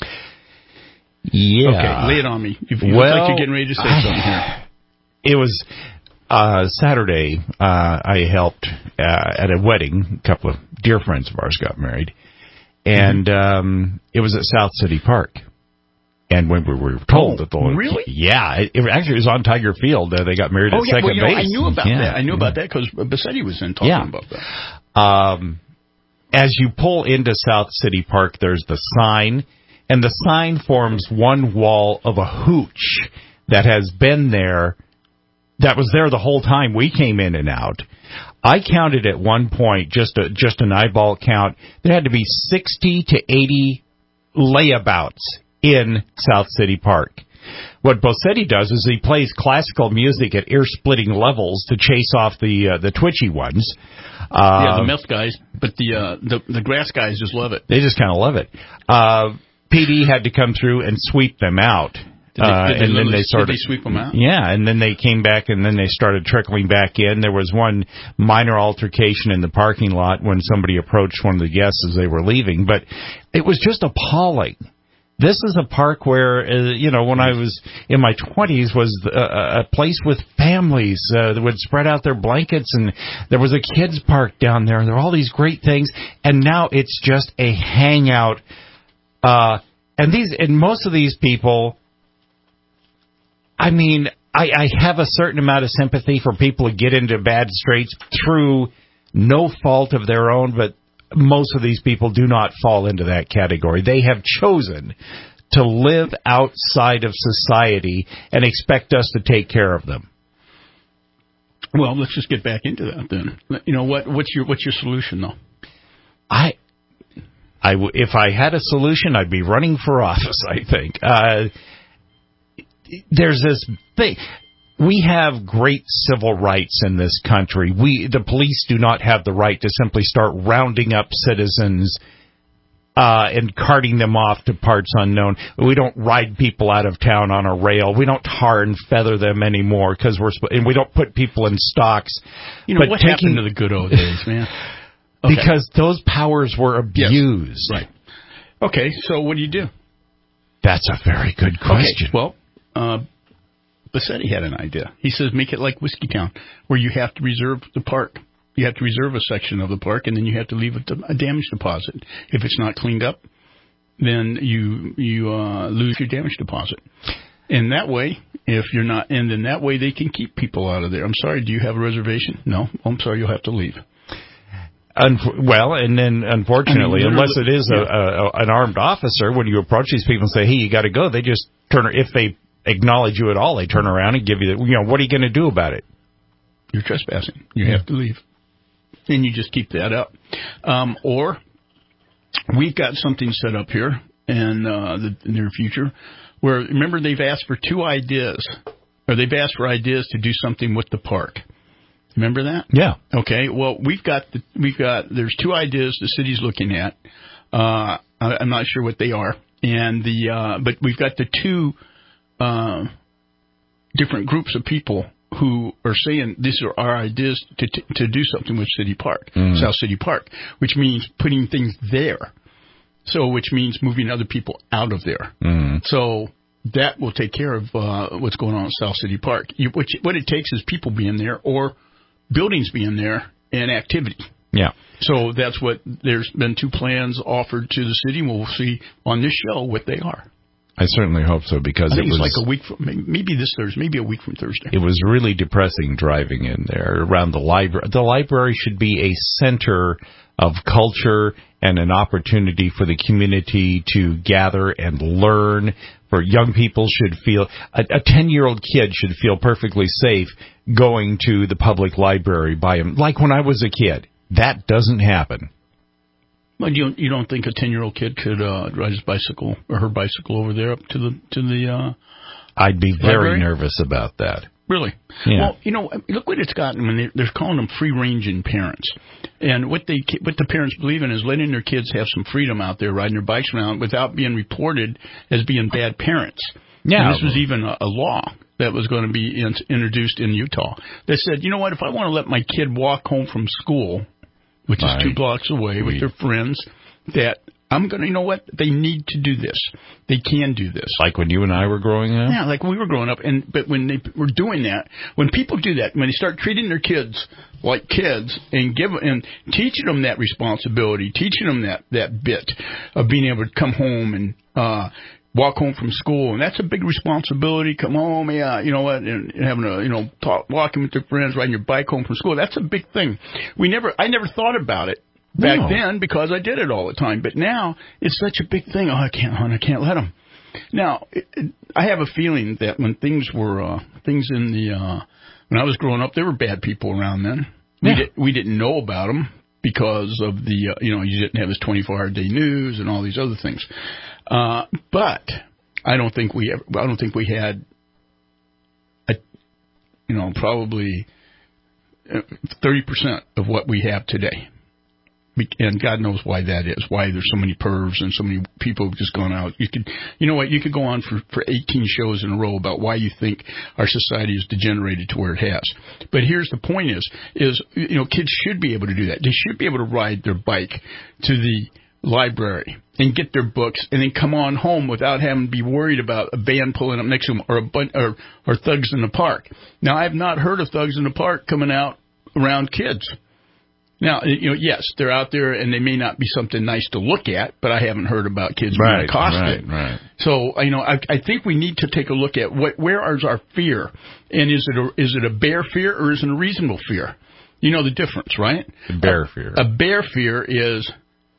Yeah. Okay, lay it on me. You, you well, look like you're getting ready to say I, something here. It was uh, Saturday. Uh, I helped uh, at a wedding. A couple of dear friends of ours got married. And mm-hmm. um, it was at South City Park. And when we were told oh, that the really, yeah, it, it actually was on Tiger Field. Uh, they got married oh, at yeah, second well, you know, base. I knew about yeah. that. I knew about that because Bassetti was in talking yeah. about that. Um, as you pull into South City Park, there's the sign, and the sign forms one wall of a hooch that has been there. That was there the whole time we came in and out. I counted at one point, just a, just an eyeball count, there had to be sixty to eighty layabouts in South City Park. What Bossetti does is he plays classical music at ear-splitting levels to chase off the uh, the twitchy ones. Uh, yeah, the meth guys, but the uh, the the grass guys just love it. They just kind of love it. Uh, P D had to come through and sweep them out. Did they, did uh, they and then they started. Did they sweep them out? Yeah, and then they came back, and then they started trickling back in. There was one minor altercation in the parking lot when somebody approached one of the guests as they were leaving, but it was just appalling. This is a park where, uh, you know, when I was in my twenties, was a, a place with families uh, that would spread out their blankets, and there was a kids' park down there, and there were all these great things, and now it's just a hangout. Uh, and these, and most of these people, I mean, I, I have a certain amount of sympathy for people who get into bad straits through no fault of their own, but most of these people do not fall into that category. They have chosen to live outside of society and expect us to take care of them. Well, let's just get back into that then. You know, what, what's your what's your solution, though? I, I, if I had a solution, I'd be running for office, I think. Uh, there's this thing. We have great civil rights in this country. We, the police, do not have the right to simply start rounding up citizens uh, and carting them off to parts unknown. We don't ride people out of town on a rail. We don't tar and feather them anymore because we're and we don't put people in stocks. You know, but what taking, happened to the good old days, man? Okay. Because those powers were abused. Yes. Right. Okay, so what do you do? That's a very good question. Okay, well, uh, Bassetti had an idea. He says make it like Whiskey Town, where you have to reserve the park. You have to reserve a section of the park, and then you have to leave a, a damage deposit. If it's not cleaned up, then you you uh, lose your damage deposit. And that way, if you're not, and then that way they can keep people out of there. I'm sorry, do you have a reservation? No. I'm sorry, you'll have to leave. Unf- well, and then unfortunately, I mean, unless it is yeah. a, a, an armed officer, when you approach these people and say, "Hey, you got to go," they just turn. If they acknowledge you at all, they turn around and give you the, you know, what are you going to do about it? You're trespassing. You yeah. have to leave. And you just keep that up. Um, or we've got something set up here in uh, the near future where, remember, they've asked for two ideas, or they've asked for ideas to do something with the park. Remember that? Yeah. Okay. Well, we've got the, we've got there's two ideas the city's looking at. Uh, I, I'm not sure what they are, and the uh, but we've got the two uh, different groups of people who are saying these are our ideas to to, to do something with City Park, mm. South City Park, which means putting things there. So, which means moving other people out of there. Mm. So that will take care of uh, what's going on at South City Park. You, which, what it takes is people being there or buildings being there and activity. Yeah. So that's what, there's been two plans offered to the city, and we'll see on this show what they are. I certainly hope so, because I think it was it's like a week from, maybe this Thursday, maybe a week from Thursday. It was really depressing driving in there around the library. The library should be a center of culture and an opportunity for the community to gather and learn. For young people should feel, a ten-year-old kid should feel perfectly safe going to the public library by him. Like when I was a kid. That doesn't happen. Well, you don't, you don't think a ten-year-old kid could uh, ride his bicycle or her bicycle over there up to the to the? Uh, I'd be very library? nervous about that. Really? Yeah. Well, you know, look what it's gotten when they, they're calling them free-ranging parents, and what they what the parents believe in is letting their kids have some freedom out there riding their bikes around without being reported as being bad parents. Yeah. And this was even a, a law that was going to be in, introduced in Utah that said, you know what, if I want to let my kid walk home from school, which right. is two blocks away with their friends, that I'm going to, you know what, they need to do this. They can do this. Like when you and I were growing up? Yeah, like when we were growing up. And But when they were doing that, when people do that, when they start treating their kids like kids and give and teaching them that responsibility, teaching them that, that bit of being able to come home and uh walk home from school, and that's a big responsibility. Come home, yeah, you know what, and having a, you know, talk, walking with your friends, riding your bike home from school. That's a big thing. We never, I never thought about it back no. then because I did it all the time. But now it's such a big thing. Oh, I can't, hon, I can't let them. Now, it, it, I have a feeling that when things were, uh, things in the, uh, when I was growing up, there were bad people around then. Yeah. We, did, we didn't know about them because of the, uh, you know, you didn't have this twenty-four hour day news and all these other things. Uh, but I don't think we ever, I don't think we had, a, you know, probably thirty percent of what we have today. And God knows why that is, why there's so many pervs and so many people just going out. You could, you know what, you could go on for, for eighteen shows in a row about why you think our society is degenerated to where it has. But here's the point is, is, you know, kids should be able to do that. They should be able to ride their bike to the library and get their books and then come on home without having to be worried about a band pulling up next to them or a bun- or, or thugs in the park. Now, I have not heard of thugs in the park coming out around kids. Now, you know, yes, they're out there and they may not be something nice to look at, but I haven't heard about kids right, being accosted. Right, right. So, you know, I, I think we need to take a look at what, where is our fear, and is it a, is it a bear fear or is it a reasonable fear? You know the difference, right? A bear fear. A, a bear fear is,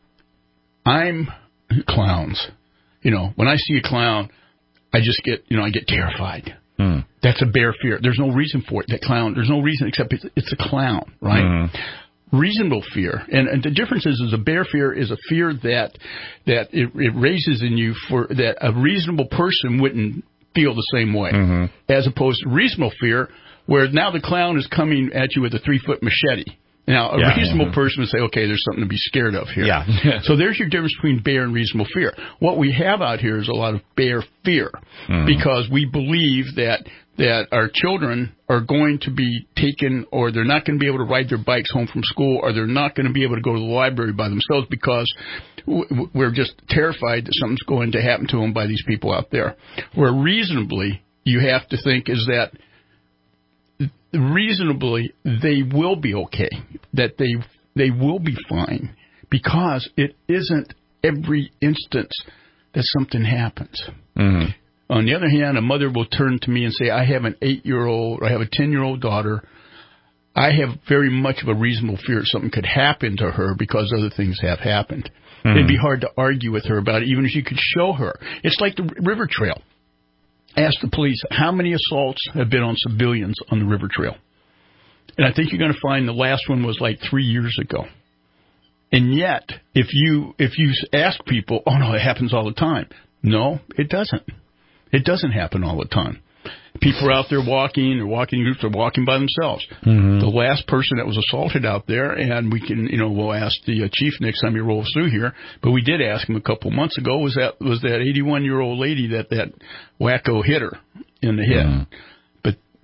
I'm clowns. You know, when I see a clown, I just get, you know, I get terrified. Hmm. That's a bear fear. There's no reason for it. That clown, there's no reason except it's, it's a clown, right? Mm. Reasonable fear, and, and the difference is, is a bear fear is a fear that that it, it raises in you for that a reasonable person wouldn't feel the same way, mm-hmm. as opposed to reasonable fear, where now the clown is coming at you with a three foot machete. Now, a yeah, reasonable yeah. person would say, okay, there's something to be scared of here. Yeah. So there's your difference between bear and reasonable fear. What we have out here is a lot of bear fear, mm-hmm. because we believe that that our children are going to be taken, or they're not going to be able to ride their bikes home from school, or they're not going to be able to go to the library by themselves because we're just terrified that something's going to happen to them by these people out there. Where reasonably, you have to think is that reasonably they will be okay, that they they will be fine, because it isn't every instance that something happens. Mm-hmm. On the other hand, a mother will turn to me and say, I have an eight-year-old, or I have a ten-year-old daughter. I have very much of a reasonable fear something could happen to her because other things have happened. Mm-hmm. It'd be hard to argue with her about it, even if you could show her. It's like the river trail. Ask the police, how many assaults have been on civilians on the river trail? And I think you're going to find the last one was like three years ago. And yet, if you if you ask people, oh, no, it happens all the time. No, it doesn't. It doesn't happen all the time. People are out there walking, or walking groups, are walking by themselves. Mm-hmm. The last person that was assaulted out there, and we can, you know, we'll ask the uh, chief next time he rolls through here, but we did ask him a couple months ago, was that was that eighty-one-year-old lady that that wacko hit her in the head. Mm-hmm. But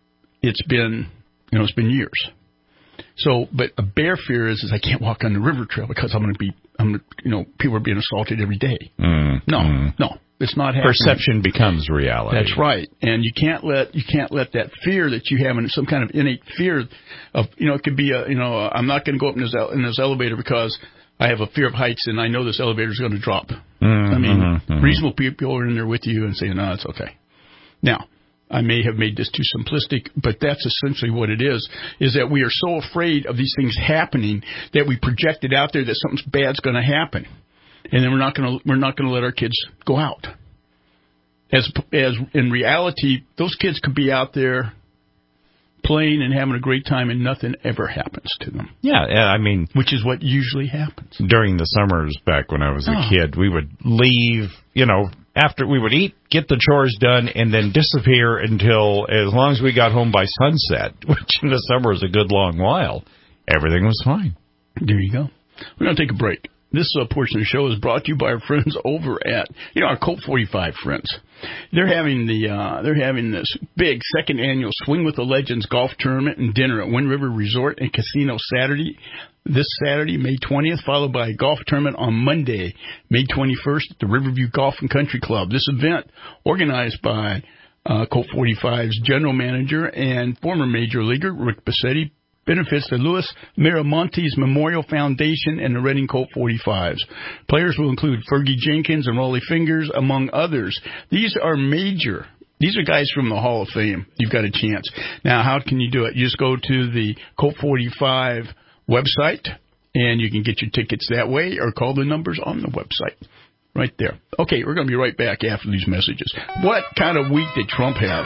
it's been, you know, it's been years. So, but a bear fear is, is I can't walk on the river trail because I'm going to be, I'm, gonna, you know, people are being assaulted every day. Mm, no, mm. no, it's not happening. Perception becomes reality. That's right, and you can't let you can't let that fear that you have, and some kind of innate fear of, you know, it could be a, you know, I'm not going to go up in this in this elevator because I have a fear of heights and I know this elevator is going to drop. Mm, I mean, mm-hmm, mm-hmm. reasonable people are in there with you and saying, no, it's okay. Now, I may have made this too simplistic, but that's essentially what it is, is that we are so afraid of these things happening that we project it out there that something bad's going to happen. And then we're not going to we're not going to let our kids go out. As as in reality, those kids could be out there playing and having a great time and nothing ever happens to them. Yeah, I mean, which is what usually happens. During the summers back when I was a oh. kid, we would leave, you know, after we would eat, get the chores done, and then disappear until as long as we got home by sunset, which in the summer is a good long while. Everything was fine. There you go. We're going to take a break. This uh, portion of the show is brought to you by our friends over at, you know, our Colt forty-five friends. They're having the uh, they're having this big second annual Swing with the Legends golf tournament and dinner at Wind River Resort and Casino Saturday. This Saturday, May twentieth, followed by a golf tournament on Monday, May twenty-first, at the Riverview Golf and Country Club. This event, organized by uh, Colt forty-five's general manager and former major leaguer Rick Bassetti, benefits the Louis Miramontes Memorial Foundation and the Reading Colt forty-fives. Players will include Fergie Jenkins and Rollie Fingers, among others. These are major. These are guys from the Hall of Fame. You've got a chance. Now, how can you do it? You just go to the Colt forty-five website, and you can get your tickets that way or call the numbers on the website. Right there. Okay, we're going to be right back after these messages. What kind of week did Trump have?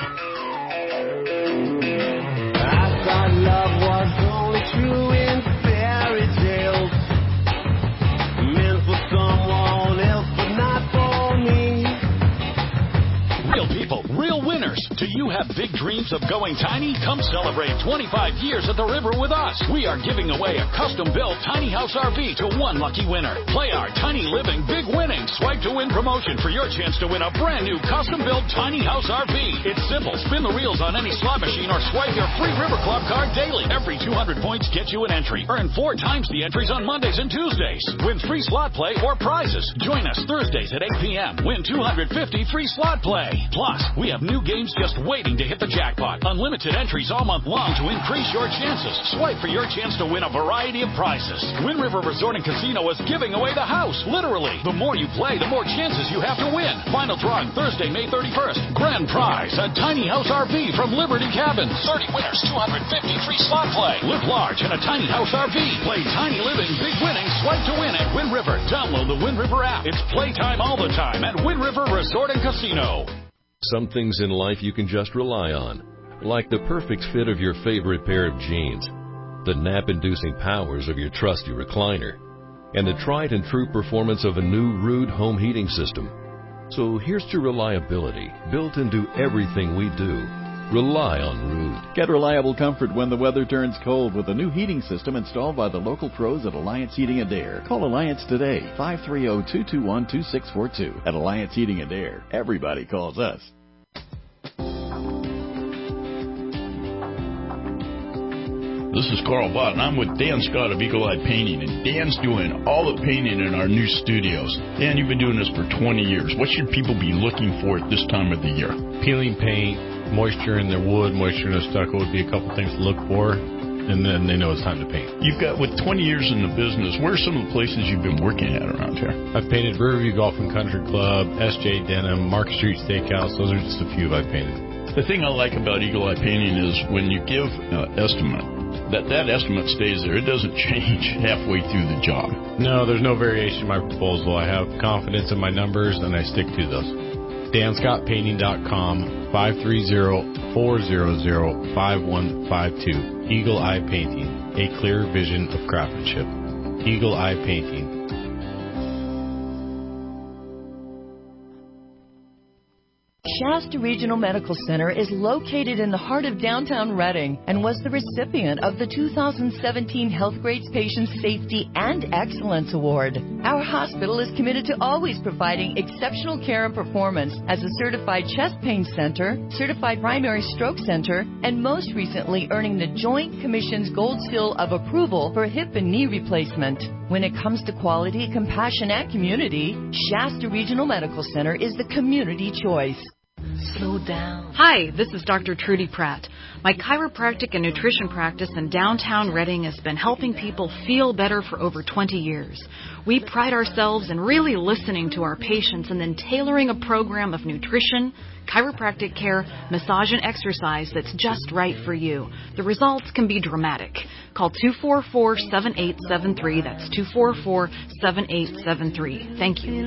I thought love was only true in fairy tales, meant for someone else, but not for me. Real people, real winners. Do you have big dreams of going tiny? Come celebrate twenty-five years at the river with us. We are giving away a custom-built tiny house R V to one lucky winner. Play our Tiny Living Big Winning Swipe to Win promotion for your chance to win a brand new custom-built tiny house R V. It's simple. Spin the reels on any slot machine or swipe your free River Club card daily. Every two hundred points gets you an entry. Earn four times the entries on Mondays and Tuesdays. Win free slot play or prizes. Join us Thursdays at eight p.m. Win two hundred fifty free slot play. Plus, we have new games just waiting to hit the jackpot. Unlimited entries all month long to increase your chances. Swipe for your chance to win a variety of prizes. Wind River Resort and Casino is giving away the house, literally. The more you play, the more chances you have to win. Final drawing Thursday, May thirty-first. Grand prize, a tiny house R V from Liberty Cabins. thirty winners, two hundred fifty free slot play. Live large in a tiny house R V. Play Tiny Living Big Winning Swipe to Win at Wind River. Download the Wind River app. It's playtime all the time at Wind River Resort and Casino. Some things in life you can just rely on, like the perfect fit of your favorite pair of jeans, the nap-inducing powers of your trusty recliner, and the tried and true performance of a new Ruud home heating system. So here's to reliability built into everything we do. Rely on Ruud. Get reliable comfort when the weather turns cold with a new heating system installed by the local pros at Alliance Heating and Air. Call Alliance today, five three zero, two two one, two six four two. At Alliance Heating and Air, everybody calls us. This is Carl Bott, and I'm with Dan Scott of Eagle Eye Painting, and Dan's doing all the painting in our new studios. Dan, you've been doing this for twenty years. What should people be looking for at this time of the year? Peeling paint, moisture in their wood, moisture in their stucco would be a couple things to look for, and then they know it's time to paint. You've got, with twenty years in the business, where are some of the places you've been working at around here? I've painted Riverview Golf and Country Club, S J Denham, Market Street Steakhouse. Those are just a few I've painted. The thing I like about Eagle Eye Painting is when you give an estimate, that that estimate stays there. It doesn't change halfway through the job. No, there's no variation in my proposal. I have confidence in my numbers, and I stick to those. Dan Scott Painting dot com, five three zero, four zero zero, five one five two. Eagle Eye Painting, a clear vision of craftsmanship. Eagle Eye Painting. Shasta Regional Medical Center is located in the heart of downtown Reading and was the recipient of the two thousand seventeen Health Grades Patient Safety and Excellence Award. Our hospital is committed to always providing exceptional care and performance as a certified chest pain center, certified primary stroke center, and most recently earning the Joint Commission's Gold Seal of Approval for hip and knee replacement. When it comes to quality, compassion, and community, Shasta Regional Medical Center is the community choice. Slow down. Hi, this is Doctor Trudy Pratt. My chiropractic and nutrition practice in downtown Reading has been helping people feel better for over twenty years. We pride ourselves in really listening to our patients and then tailoring a program of nutrition, chiropractic care, massage, and exercise that's just right for you. The results can be dramatic. Call two four four, seven eight seven three. That's two four four, seven eight seven three. Thank you.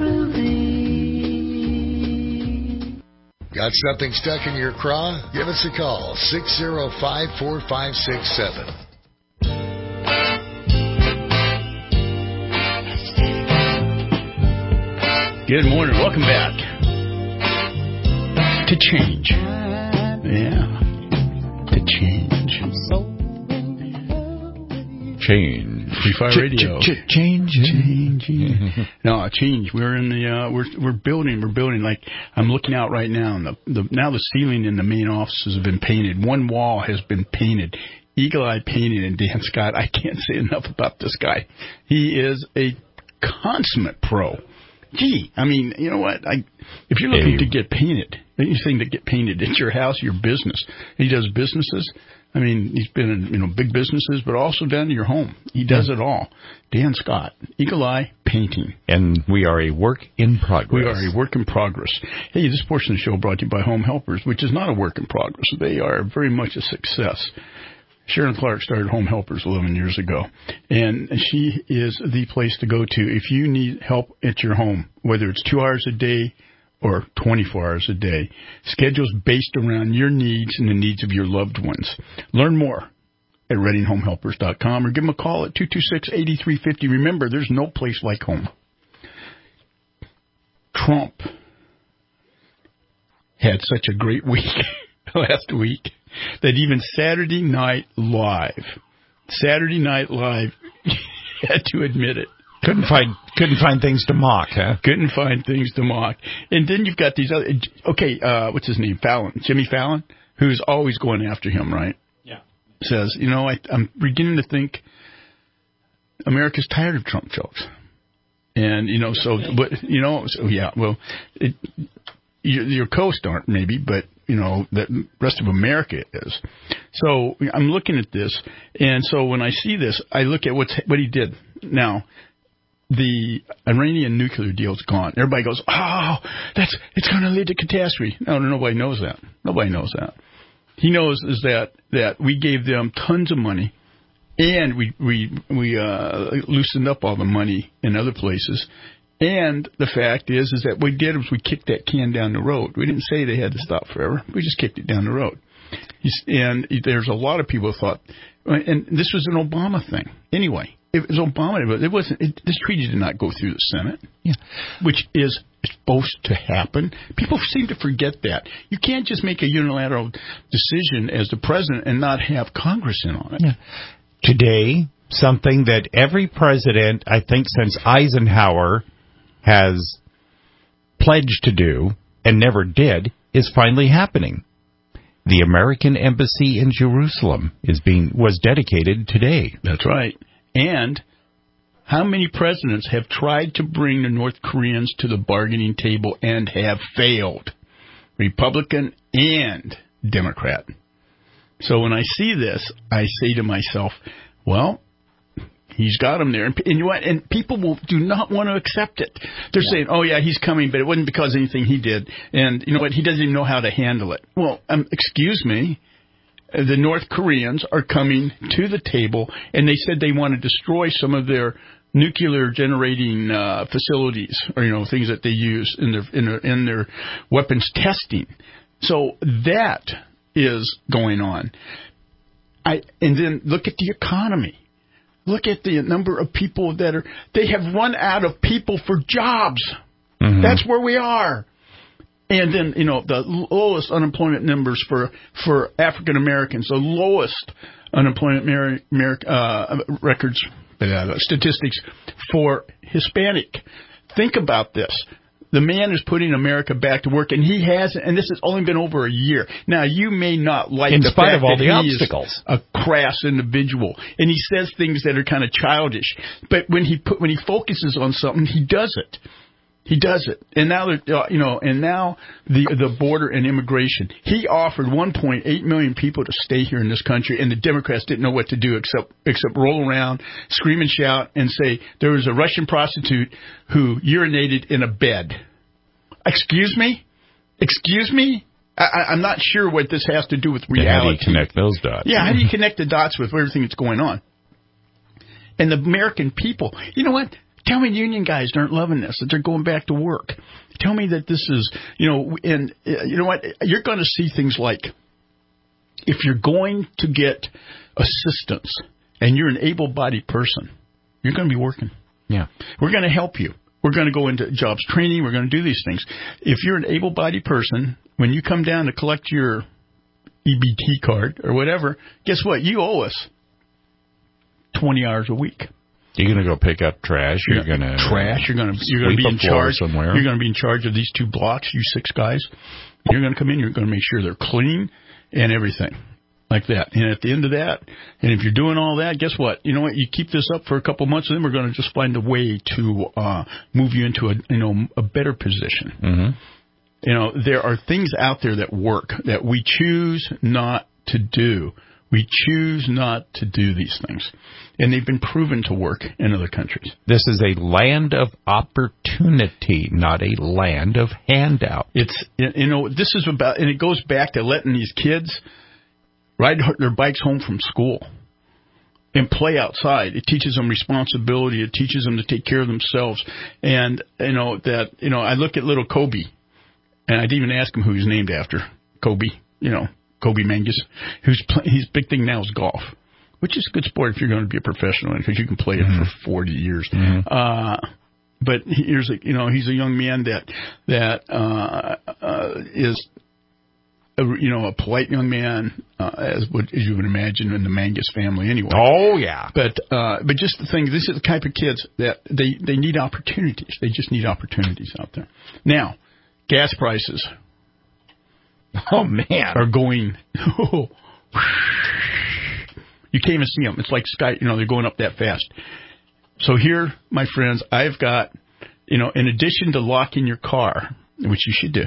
Got something stuck in your craw? Give us a call, six oh five, four five six seven. Good morning. Welcome back to Change. Yeah. To Change. Change. Free Fire Radio. Change. Change. No, change. We're in the, uh, we're, we're building, we're building. Like, I'm looking out right now, and the, the, now the ceiling in the main offices have been painted. One wall has been painted. Eagle Eye painted, and Dan Scott, I can't say enough about this guy. He is a consummate pro. Gee, I mean, you know what? I, if you're looking hey. to get painted, anything to get painted at your house, your business. He does businesses. I mean, he's been in, you know, big businesses, but also down to your home. He does yeah. it all. Dan Scott, Eagle Eye Painting. And we are a work in progress. We are a work in progress. Hey, this portion of the show brought to you by Home Helpers, which is not a work in progress. They are very much a success. Sharon Clark started Home Helpers eleven years ago, and she is the place to go to if you need help at your home, whether it's two hours a day or twenty-four hours a day. Schedules based around your needs and the needs of your loved ones. Learn more at reading home helpers dot com or give them a call at two two six, eight three five zero. Remember, there's no place like home. Trump had such a great week last week that even Saturday Night Live, Saturday Night Live had to admit it. Couldn't find couldn't find things to mock, huh? Couldn't find things to mock. And then you've got these other, okay, uh, what's his name? Fallon, Jimmy Fallon, who's always going after him, right? Yeah. Says, you know, I, I'm beginning to think America's tired of Trump jokes. And, you know, so, but, you know, so yeah, well, it, your, your coast aren't maybe, but, you know, the rest of America is. So I'm looking at this, and so when I see this, I look at what's, what he did. Now, the Iranian nuclear deal's gone. Everybody goes, oh, that's it's going to lead to catastrophe. No, no, nobody knows that. Nobody knows that. He knows is that, that we gave them tons of money, and we we we uh, loosened up all the money in other places. And the fact is, is that what we did was we kicked that can down the road. We didn't say they had to stop forever. We just kicked it down the road. And there's a lot of people who thought, and this was an Obama thing. Anyway, it was Obama, but it wasn't. It, this treaty did not go through the Senate, yeah. which is supposed to happen. People seem to forget that. You can't just make a unilateral decision as the president and not have Congress in on it. Yeah. Today, something that every president, I think since Eisenhower, has pledged to do and never did, is finally happening. The American Embassy in Jerusalem is being was dedicated today. That's right. And how many presidents have tried to bring the North Koreans to the bargaining table and have failed? Republican and Democrat. So when I see this, I say to myself, well, he's got them there. And, and you know what? And people will, do not want to accept it. They're yeah. saying, oh, yeah, he's coming, but it wasn't because of anything he did. And you know what? He doesn't even know how to handle it. Well, um, excuse me. The North Koreans are coming to the table, and they said they want to destroy some of their nuclear generating uh, facilities, or you know, things that they use in their in their, in their weapons testing. So that is going on. I and then look at the economy. Look at the number of people that are. They have run out of people for jobs. Mm-hmm. That's where we are. And then, you know, the lowest unemployment numbers for, for African Americans, the lowest unemployment mer- mer- uh, records, uh, statistics for Hispanic. Think about this. The man is putting America back to work, and he hasn't, and this has only been over a year. Now, you may not like in the spite fact of all that the he obstacles. Is a crass individual, and he says things that are kind of childish. But when he put, when he focuses on something, he does it. He does it. And now, uh, you know, and now the the border and immigration. He offered one point eight million people to stay here in this country, and the Democrats didn't know what to do except except roll around, scream and shout, and say there was a Russian prostitute who urinated in a bed. Excuse me? Excuse me? I, I'm not sure what this has to do with reality. Yeah, how do you connect those dots? Yeah, how do you connect the dots with everything that's going on? And the American people, you know what? Tell me union guys aren't loving this, that they're going back to work. Tell me that this is, you know, and uh, you know what? You're going to see things like if you're going to get assistance and you're an able-bodied person, you're going to be working. Yeah. We're going to help you. We're going to go into jobs training. We're going to do these things. If you're an able-bodied person, when you come down to collect your E B T card or whatever, guess what? You owe us twenty hours a week. You're going to go pick up trash. You're going to trash. You're going to you're going to be in charge somewhere. You're going to be in charge of these two blocks. You six guys. You're going to come in. You're going to make sure they're clean and everything like that. And at the end of that, and if you're doing all that, guess what? You know what? You keep this up for a couple months, and then we're going to just find a way to uh, move you into a you know a better position. Mm-hmm. You know, there are things out there that work that we choose not to do. We choose not to do these things. And they've been proven to work in other countries. This is a land of opportunity, not a land of handout. It's, you know, this is about, and it goes back to letting these kids ride their bikes home from school and play outside. It teaches them responsibility. It teaches them to take care of themselves. And, you know, that, you know, I look at little Kobe, and I didn't even ask him who he's named after. Kobe, you know. Kobe Mangus, who's play, his big thing now is golf, which is a good sport if you're going to be a professional, because you can play it mm-hmm. for forty years. Mm-hmm. Uh, but here's a, you know, he's a young man that that uh, uh, is, a, you know, a polite young man, uh, as would as you would imagine in the Mangus family anyway. Oh yeah. But uh, but just the thing, this is the type of kids that they they need opportunities. They just need opportunities out there. Now, gas prices. Oh, man. Are going, oh, you can't even see them. It's like sky, you know, they're going up that fast. So here, my friends, I've got, you know, in addition to locking your car, which you should do,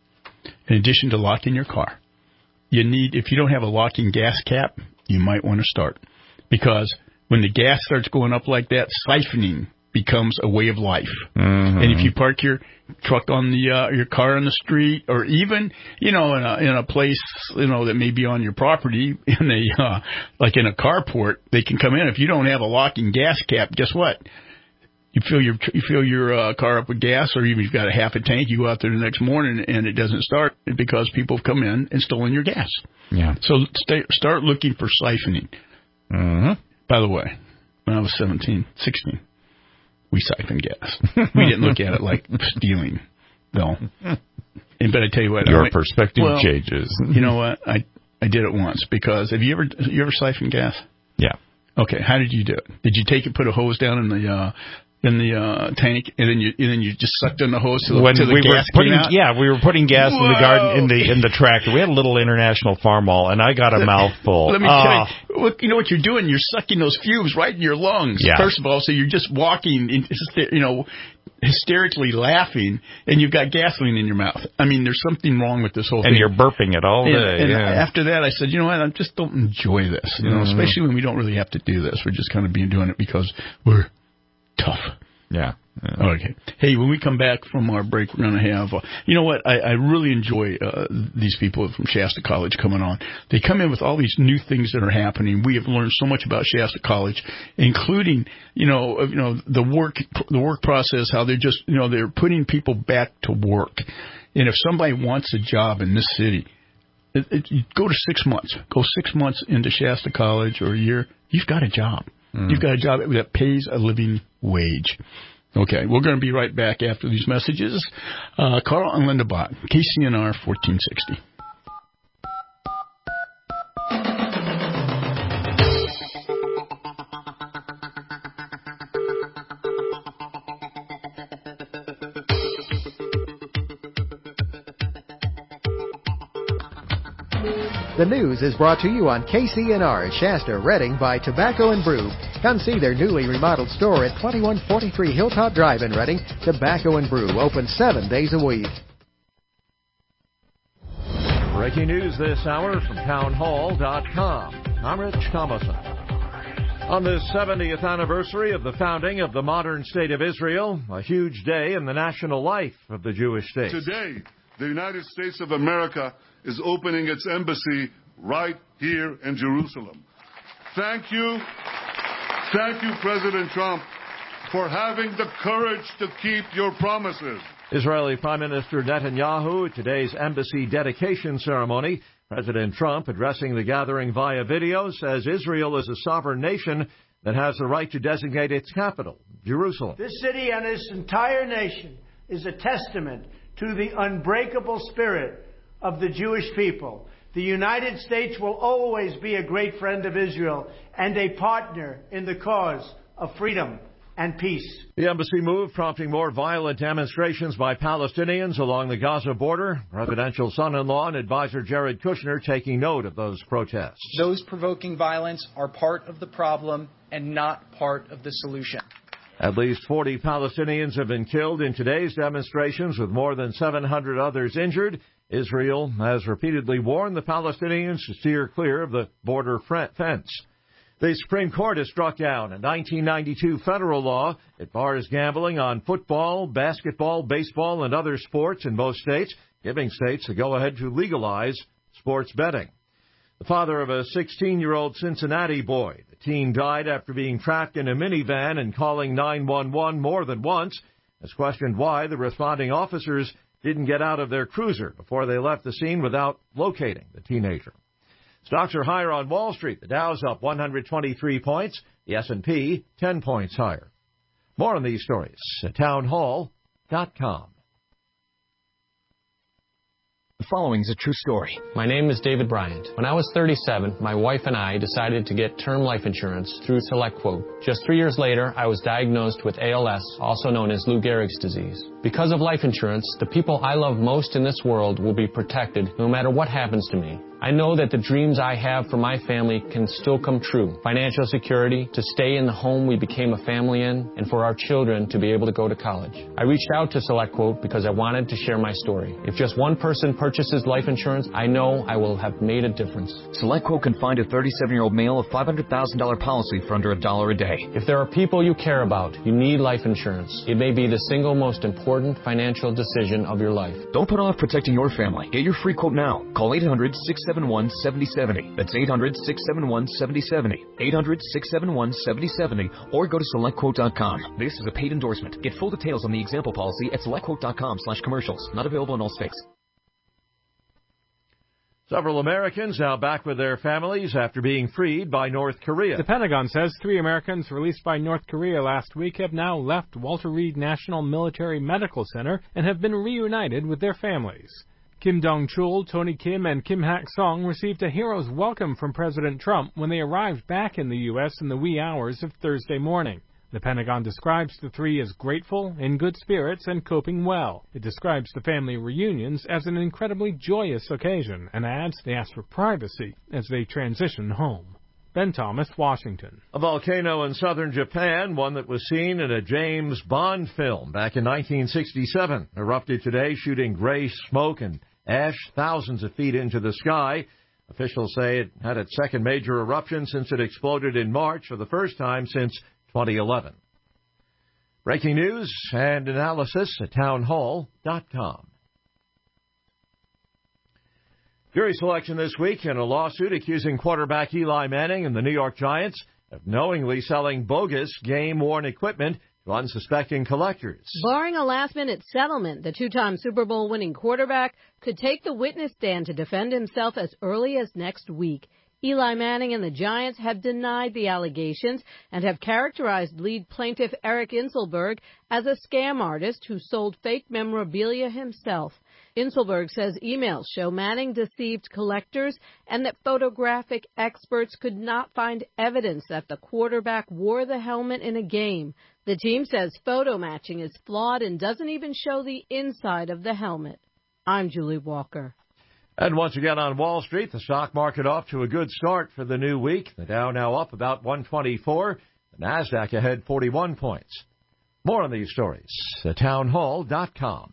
in addition to locking your car, you need, if you don't have a locking gas cap, you might want to start. Because when the gas starts going up like that, siphoning becomes a way of life. Mm-hmm. And if you park your truck on the uh, your car on the street, or even you know in a in a place you know that may be on your property in a uh, like in a carport, they can come in. If you don't have a locking gas cap, guess what? You fill your you fill your uh, car up with gas, or even if you've got a half a tank, you go out there the next morning and it doesn't start because people have come in and stolen your gas. Yeah. So stay, start looking for siphoning. Mm-hmm. By the way, when I was seventeen, sixteen. We siphoned gas. We didn't look at it like stealing, though. And but I tell you what, your I, perspective well, changes. You know what? I I did it once because have you ever you ever siphoned gas? Yeah. Okay. How did you do it? Did you take it, put a hose down in the uh, in the uh, tank, and then you and then you just sucked in the hose till, when till the we gas were putting, came out? Yeah, we were putting gas Whoa. in the garden in the in the tractor. We had a little International Farm Mall, and I got a mouthful. Let me oh. tell you, look, you know what you're doing? You're sucking those fumes right in your lungs. Yeah. First of all, so you're just walking, in, you know, hysterically laughing, and you've got gasoline in your mouth. I mean, there's something wrong with this whole and thing. And you're burping it all day. And, and yeah. after that, I said, you know what? I just don't enjoy this. You know, mm-hmm. especially when we don't really have to do this. We're just kind of being doing it because we're tough. Yeah. yeah. Okay. Hey, when we come back from our break, we're going to have, uh, you know what, I, I really enjoy uh, these people from Shasta College coming on. They come in with all these new things that are happening. We have learned so much about Shasta College, including, you know, you know the work the work process, how they're just, you know, they're putting people back to work. And if somebody wants a job in this city, it, it, you go to six months. Go six months into Shasta College or a year, you've got a job. Mm. You've got a job that pays a living wage. Okay, we're going to be right back after these messages. Uh, Carl and Linda Bott, K C N R fourteen sixty. The news is brought to you on K C N R Shasta, Redding by Tobacco and Brew. Come see their newly remodeled store at twenty-one forty-three Hilltop Drive in Redding. Tobacco and Brew, open seven days a week. Breaking news this hour from town hall dot com. I'm Rich Thomason. On this seventieth anniversary of the founding of the modern state of Israel, a huge day in the national life of the Jewish state. Today, the United States of America is opening its embassy right here in Jerusalem. Thank you, thank you, President Trump, for having the courage to keep your promises. Israeli Prime Minister Netanyahu at today's embassy dedication ceremony. President Trump, addressing the gathering via video, says Israel is a sovereign nation that has the right to designate its capital, Jerusalem. This city and its entire nation is a testament to the unbreakable spirit of the Jewish people. The United States will always be a great friend of Israel and a partner in the cause of freedom and peace. The embassy move prompting more violent demonstrations by Palestinians along the Gaza border. Presidential son-in-law and advisor Jared Kushner taking note of those protests. Those provoking violence are part of the problem and not part of the solution. At least forty Palestinians have been killed in today's demonstrations, with more than seven hundred others injured. Israel has repeatedly warned the Palestinians to steer clear of the border fence. The Supreme Court has struck down a nineteen ninety-two federal law that bars gambling on football, basketball, baseball, and other sports in most states, giving states the go-ahead to legalize sports betting. The father of a sixteen-year-old Cincinnati boy. The teen died after being trapped in a minivan and calling nine one one more than once. Has questioned why the responding officers didn't get out of their cruiser before they left the scene without locating the teenager. Stocks are higher on Wall Street. The Dow's up one hundred twenty-three points. The S and P ten points higher. More on these stories at town hall dot com. The following is a true story. My name is David Bryant. When I was thirty-seven, my wife and I decided to get term life insurance through SelectQuote. Just three years later, I was diagnosed with A L S, also known as Lou Gehrig's disease. Because of life insurance, the people I love most in this world will be protected no matter what happens to me. I know that the dreams I have for my family can still come true. Financial security, to stay in the home we became a family in, and for our children to be able to go to college. I reached out to SelectQuote because I wanted to share my story. If just one person purchases life insurance, I know I will have made a difference. SelectQuote can find a thirty-seven-year-old male a five hundred thousand dollars policy for under a dollar a day. If there are people you care about, you need life insurance. It may be the single most important financial decision of your life. Don't put off protecting your family. Get your free quote now. Call eight hundred, six seven one, seven zero seven zero. That's eight hundred, six seven one, seven zero seven zero. eight hundred, six seven one, seven zero seven zero. Or go to select quote dot com. This is a paid endorsement. Get full details on the example policy at select quote dot com slash commercials. Not available in all states. Several Americans now back with their families after being freed by North Korea. The Pentagon says three Americans released by North Korea last week have now left Walter Reed National Military Medical Center and have been reunited with their families. Kim Dong-chul, Tony Kim, and Kim Hak-song received a hero's welcome from President Trump when they arrived back in the U S in the wee hours of Thursday morning. The Pentagon describes the three as grateful, in good spirits, and coping well. It describes the family reunions as an incredibly joyous occasion and adds they ask for privacy as they transition home. Ben Thomas, Washington. A volcano in southern Japan, one that was seen in a James Bond film back in nineteen sixty-seven, erupted today, shooting gray smoke and ash thousands of feet into the sky. Officials say it had its second major eruption since it exploded in March for the first time since twenty eleven. Breaking news and analysis at town hall dot com. Jury selection this week in a lawsuit accusing quarterback Eli Manning and the New York Giants of knowingly selling bogus game-worn equipment to unsuspecting collectors. Barring a last-minute settlement, the two-time Super Bowl winning quarterback could take the witness stand to defend himself as early as next week. Eli Manning and the Giants have denied the allegations and have characterized lead plaintiff Eric Inselberg as a scam artist who sold fake memorabilia himself. Inselberg says emails show Manning deceived collectors and that photographic experts could not find evidence that the quarterback wore the helmet in a game. The team says photo matching is flawed and doesn't even show the inside of the helmet. I'm Julie Walker. And once again on Wall Street, the stock market off to a good start for the new week. The Dow now up about one twenty-four. The NASDAQ ahead forty-one points. More on these stories at townhall dot com.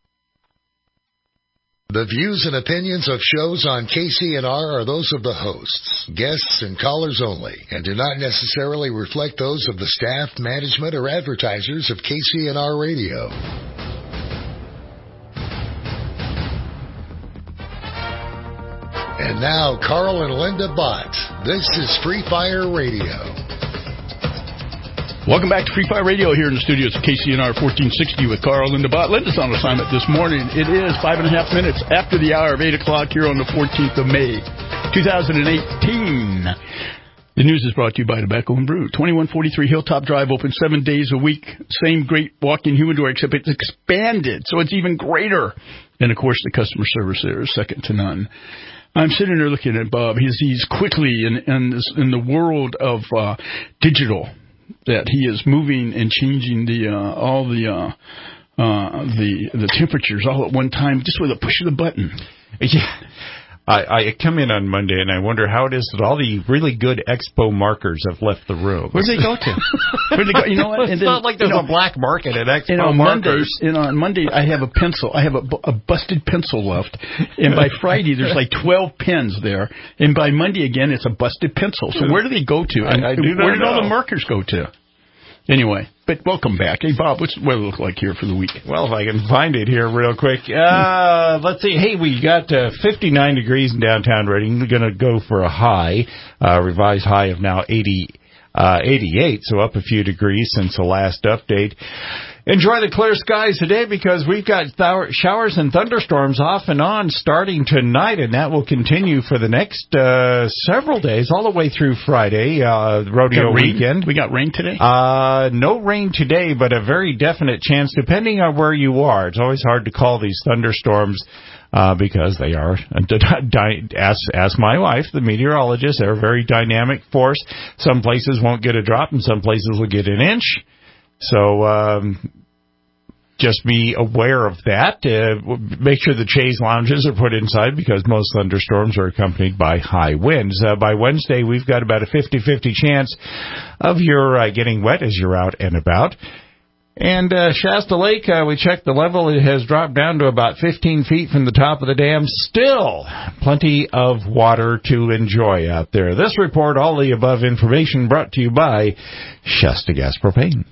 The views and opinions of shows on K C N R are those of the hosts, guests, and callers only, and do not necessarily reflect those of the staff, management, or advertisers of K C N R Radio. And now, Carl and Linda Bott. This is Free Fire Radio. Welcome back to Free Fire Radio here in the studios of K C N R fourteen sixty with Carl and Linda Bott. Linda's on assignment this morning. It is five and a half minutes after the hour of eight o'clock here on the fourteenth of May, two thousand eighteen. The news is brought to you by Tobacco and Brew. twenty-one forty-three Hilltop Drive, open seven days a week. Same great walk-in humidor, except it's expanded, so it's even greater. And, of course, the customer service there is second to none. I'm sitting there looking at Bob. He's, he's quickly in, in, this, in the world of uh, digital, that he is moving and changing the uh, all the uh, uh, the the temperatures all at one time, just with a push of the button. Yeah. I, I come in on Monday and I wonder how it is that all the really good Expo markers have left the room. Where'd they go to? Where'd they go? You know what? It's then, not like there's you know, a black market at Expo and on markers. Monday, and on Monday, I have a pencil. I have a, a busted pencil left. And by Friday, there's like twelve pens there. And by Monday again, it's a busted pencil. So where do they go to? And I, I do where did know. all the markers go to? Anyway, but welcome back. Hey, Bob, what's the weather look like here for the week? Well, if I can find it here real quick. Uh, let's see. Hey, we got uh, fifty-nine degrees in downtown Reading. We're going to go for a high, uh, revised high of now eighty, uh, eighty-eight, so up a few degrees since the last update. Enjoy the clear skies today because we've got th- showers and thunderstorms off and on starting tonight, and that will continue for the next uh, several days, all the way through Friday, uh, rodeo weekend. We got rain today? Uh, no rain today, but a very definite chance, depending on where you are. It's always hard to call these thunderstorms uh, because they are, ask, ask my wife, the meteorologist, they're a very dynamic force. Some places won't get a drop, and some places will get an inch. So um, just be aware of that. Uh, make sure the chaise lounges are put inside because most thunderstorms are accompanied by high winds. Uh, by Wednesday, we've got about a fifty-fifty chance of your uh, getting wet as you're out and about. And uh, Shasta Lake, uh, we checked the level. It has dropped down to about fifteen feet from the top of the dam. Still plenty of water to enjoy out there. This report, all the above information brought to you by Shasta Gas Propane.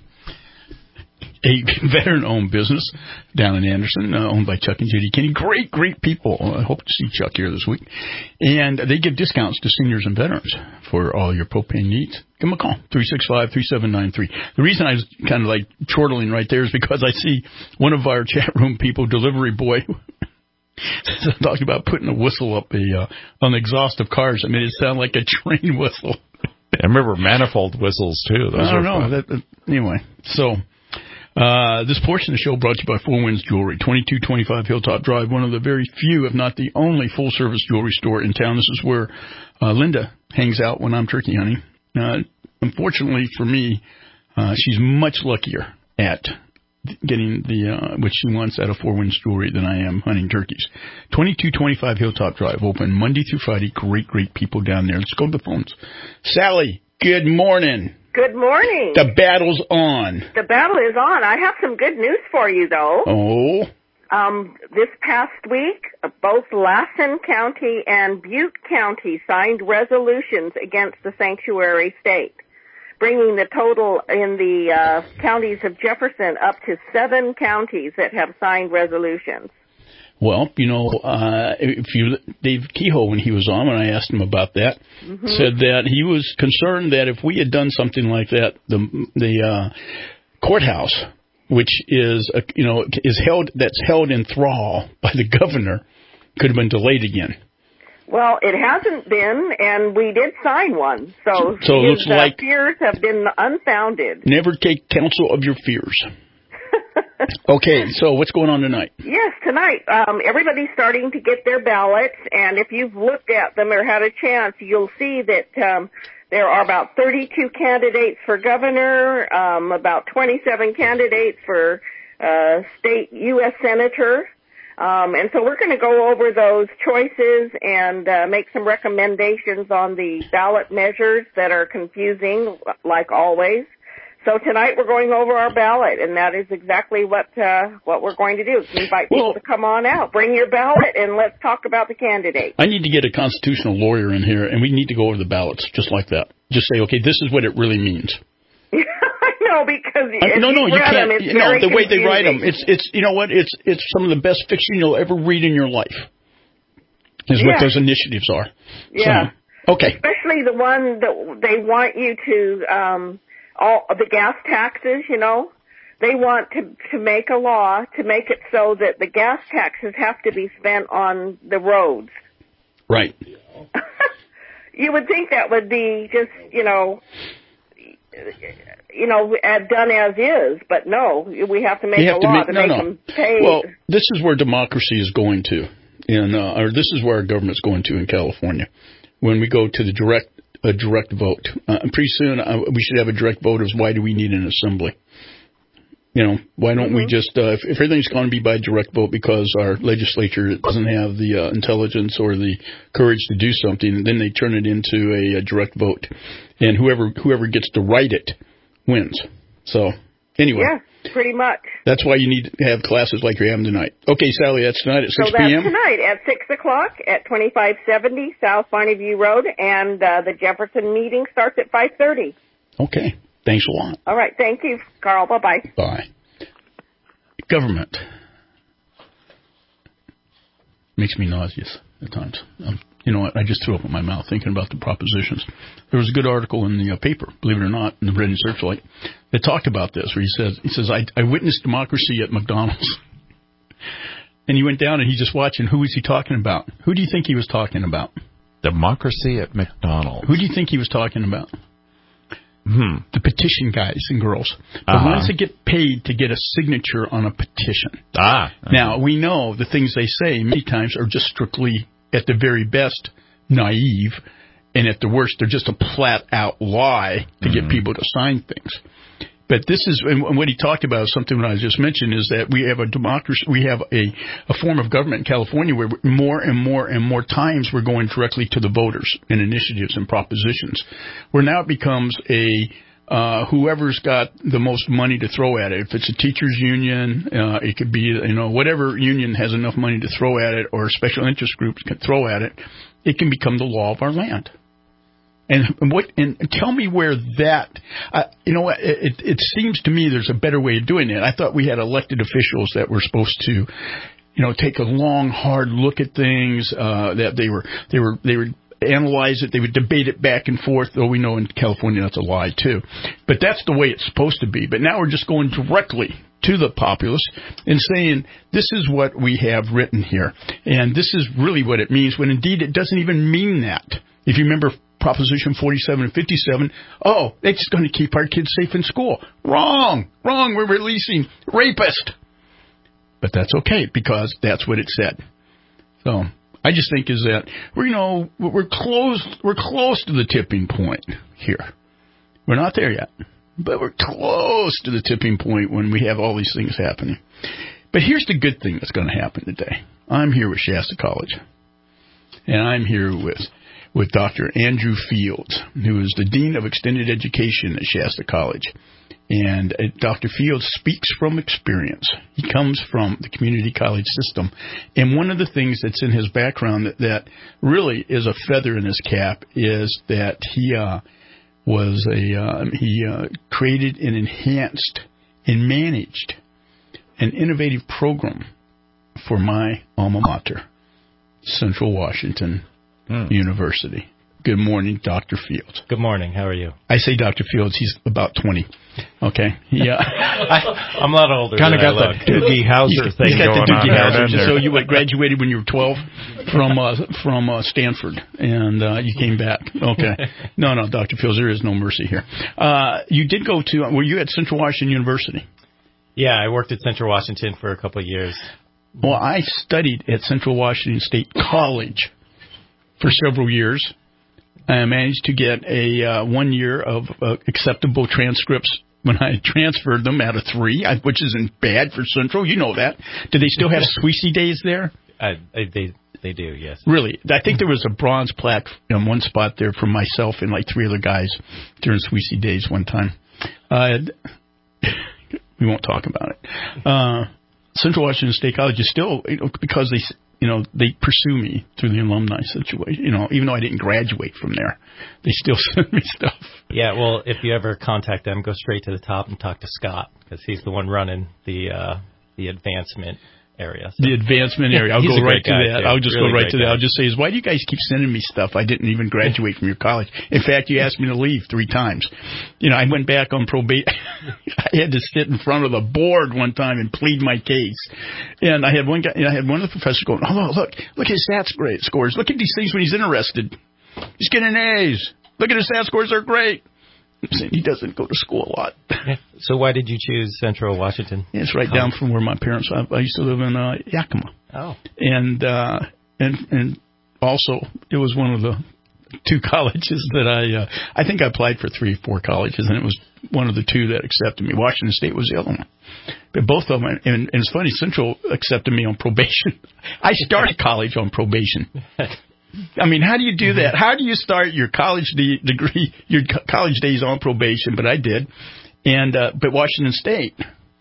A veteran-owned business down in Anderson, uh, owned by Chuck and Judy Kinney. Great, great people. I hope to see Chuck here this week. And they give discounts to seniors and veterans for all your propane needs. Give them a call, three six five, three seven nine three. The reason I was kind of like chortling right there is because I see one of our chat room people, delivery boy, talking about putting a whistle up the, uh, on the exhaust of cars. I mean, it sounded like a train whistle. I remember manifold whistles, too. Those I don't know. fun. That, uh, anyway, so... Uh, this portion of the show brought to you by Four Winds Jewelry, twenty-two twenty-five Hilltop Drive, one of the very few, if not the only, full-service jewelry store in town. This is where uh, Linda hangs out when I'm turkey hunting. Uh, unfortunately for me, uh, she's much luckier at getting the uh, what she wants out of Four Winds Jewelry than I am hunting turkeys. twenty-two twenty-five Hilltop Drive, open Monday through Friday. Great, great people down there. Let's go to the phones. Sally, good morning. Good morning. The battle's on. The battle is on. I have some good news for you, though. Oh? Um, this past week, both Lassen County and Butte County signed resolutions against the sanctuary state, bringing the total in the uh, counties of Jefferson up to seven counties that have signed resolutions. Well, you know, uh, if you, Dave Kehoe, when he was on, when I asked him about that, mm-hmm. said that he was concerned that if we had done something like that, the the uh, courthouse, which is, a, you know, is held, that's held in thrall by the governor, could have been delayed again. Well, it hasn't been, and we did sign one. So, so it looks his uh, like fears have been unfounded. Never take counsel of your fears. Okay, so what's going on tonight? Yes, tonight, um, everybody's starting to get their ballots, and if you've looked at them or had a chance, you'll see that um, there are about thirty-two candidates for governor, um, about twenty-seven candidates for uh, state U S senator. Um, and so we're going to go over those choices and uh, make some recommendations on the ballot measures that are confusing, like always. So tonight we're going over our ballot, and that is exactly what uh, what we're going to do. Invite people well, to come on out, bring your ballot, and let's talk about the candidate. I need to get a constitutional lawyer in here, and we need to go over the ballots just like that. Just say, okay, this is what it really means. I know, because I, no, no, you can't. Them, you know, the confusing. way they write them, it's it's you know what? It's it's some of the best fiction you'll ever read in your life. Is yeah. what those initiatives are. Yeah. So, okay. Especially the one that they want you to. Um, All the gas taxes, you know, they want to to make a law to make it so that the gas taxes have to be spent on the roads. Right. You would think that would be just, you know, you know, done as is, but no, we have to make have a to law make, to no, make no. them pay. Well, this is where democracy is going to, in, uh, or this is where our government's going to in California, when we go to the direct. A direct vote. Uh, pretty soon, uh, we should have a direct vote as why do we need an assembly? You know, why don't mm-hmm. we just, uh, if, if everything's going to be by direct vote because our legislature doesn't have the uh, intelligence or the courage to do something, then they turn it into a, a direct vote. And whoever whoever gets to write it wins. So, anyway. Yeah, pretty much. That's why you need to have classes like you're having tonight. Okay, Sally, that's tonight at six p.m.? So that's tonight at six o'clock at twenty-five seventy South Bonnie View Road, and uh, the Jefferson meeting starts at five thirty. Okay. Thanks a lot. All right. Thank you, Carl. Bye-bye. Bye. Government makes me nauseous at times. Um, you know what? I just threw up in my mouth thinking about the propositions. There was a good article in the uh, paper, believe it or not, in the Red and Searchlight, that talked about this, where he says, he says, I, I witnessed democracy at McDonald's. And he went down and he just watched, and who was he talking about? Who do you think he was talking about? Democracy at McDonald's. Who do you think he was talking about? Hmm. The petition guys and girls. The uh-huh. ones that get paid to get a signature on a petition. Ah. Uh-huh. Now, we know the things they say many times are just strictly, at the very best, naive, and at the worst, they're just a flat-out lie to mm-hmm. get people to sign things. But this is, and what he talked about, something that I just mentioned, is that we have a democracy, we have a, a form of government in California where more and more and more times we're going directly to the voters in initiatives and propositions, where now it becomes a, uh, whoever's got the most money to throw at it. If it's a teachers union, uh, it could be, you know, whatever union has enough money to throw at it, or special interest groups can throw at it, it can become the law of our land. And what? And tell me where that. Uh, you know what? It, it seems to me there's a better way of doing it. I thought we had elected officials that were supposed to, you know, take a long, hard look at things. Uh, that they were, they were, they would analyze it. They would debate it back and forth. Though we know in California that's a lie too. But that's the way it's supposed to be. But now we're just going directly to the populace and saying, this is what we have written here, and this is really what it means. When indeed it doesn't even mean that. If you remember Proposition forty-seven and fifty-seven, oh, it's just going to keep our kids safe in school. Wrong. Wrong. We're releasing rapists. But that's okay, because that's what it said. So I just think is that, we're, you know, we're close, we're close to the tipping point here. We're not there yet, but we're close to the tipping point when we have all these things happening. But here's the good thing that's going to happen today. I'm here with Shasta College, and I'm here with with Doctor Andrew Fields, who is the Dean of Extended Education at Shasta College. And uh, Doctor Fields speaks from experience. He comes from the community college system. And one of the things that's in his background that, that really is a feather in his cap is that he uh, was a uh, he uh, created and enhanced and managed an innovative program for my alma mater, Central Washington Hmm. University. good morning, Doctor Fields. Good morning. How are you? I say Doctor Fields. He's about twenty. Okay. Yeah. I, I'm a lot older. Kind of got the Doogie Howser he's, thing he's got going the Doogie on. Howser. There. So you what, graduated when you were twelve from uh, from uh, Stanford, and uh, you came back. Okay. No, no, Doctor Fields, there is no mercy here. Uh, you did go to. Were you at Central Washington University? Yeah, I worked at Central Washington for a couple of years. Well, I studied at Central Washington State College for several years. I managed to get a uh, one year of uh, acceptable transcripts when I transferred them out of three, I, which isn't bad for Central. You know that. Do they still have Sweezy Days there? I, I, they they do, yes. Really? I think there was a bronze plaque in one spot there for myself and like three other guys during Sweezy Days one time. Uh, we won't talk about it. Uh, Central Washington State College is still, you know, because they... You know, they pursue me through the alumni situation. You know, even though I didn't graduate from there, they still send me stuff. Yeah, well, if you ever contact them, go straight to the top and talk to Scott, because he's the one running the uh, the advancement area. So. The advancement area. I'll He's go a right great to guy, that. too. I'll just Really go right to great that. guy. I'll just say, is why do you guys keep sending me stuff? I didn't even graduate from your college. In fact, you asked me to leave three times. You know, I went back on probation. I had to sit in front of the board one time and plead my case. And I had one guy, you know, I had one of the professors going, oh, look, look at his stats grade scores. Look at these things when he's interested. He's getting A's. Look at his stats scores. They're great. I'm saying he doesn't go to school a lot. So why did you choose Central Washington? Yeah, it's right College? down from where my parents. I, I used to live in uh, Yakima. Oh. And uh, and and also it was one of the two colleges that I uh, I think I applied for three, four colleges, and it was one of the two that accepted me. Washington State was the other one. But both of them, and, and it's funny, Central accepted me on probation. I started college on probation. I mean, how do you do that? How do you start your college de- degree, your co- college days on probation? But I did. And, uh, but Washington State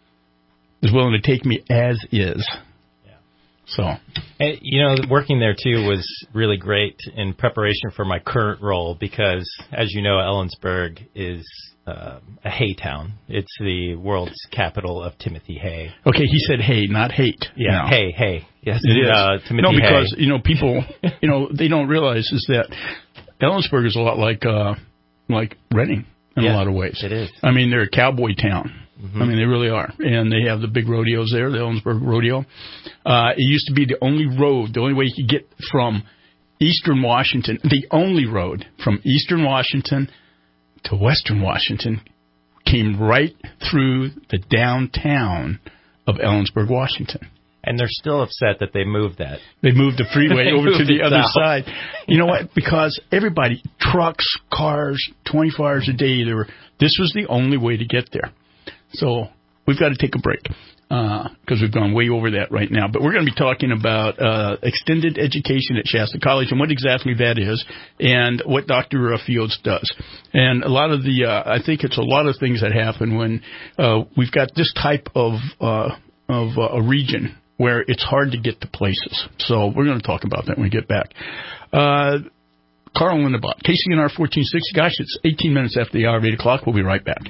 was willing to take me as is. Yeah. So. And, you know, working there, too, was really great in preparation for my current role because, as you know, Ellensburg is uh, a hay town. It's the world's capital of Timothy Hay. Okay, he said hay, not hate. Yeah, no. hay, hay. Yes, it is. Uh, Timothy no, because, Hay. you know, people, you know, they don't realize is that Ellensburg is a lot like, uh, like Reading in yeah, a lot of ways. It is. I mean, they're a cowboy town. Mm-hmm. I mean, they really are. And they have the big rodeos there, the Ellensburg Rodeo. Uh, it used to be the only road, the only way you could get from eastern Washington, the only road from eastern Washington to western Washington came right through the downtown of Ellensburg, Washington. And they're still upset that they moved that. They moved the freeway over to the other south. side. You know what? Because everybody, trucks, cars, twenty-four hours a day, they were, this was the only way to get there. So we've got to take a break because uh, we've gone way over that right now. But we're going to be talking about uh, extended education at Shasta College and what exactly that is and what Doctor Fields does. And a lot of the, uh, I think it's a lot of things that happen when uh, we've got this type of uh, of uh, a region where it's hard to get to places. So we're going to talk about that when we get back. Uh, Carl Lindenbach, K C N R fourteen sixty. Gosh, it's eighteen minutes after the hour of eight o'clock. We'll be right back.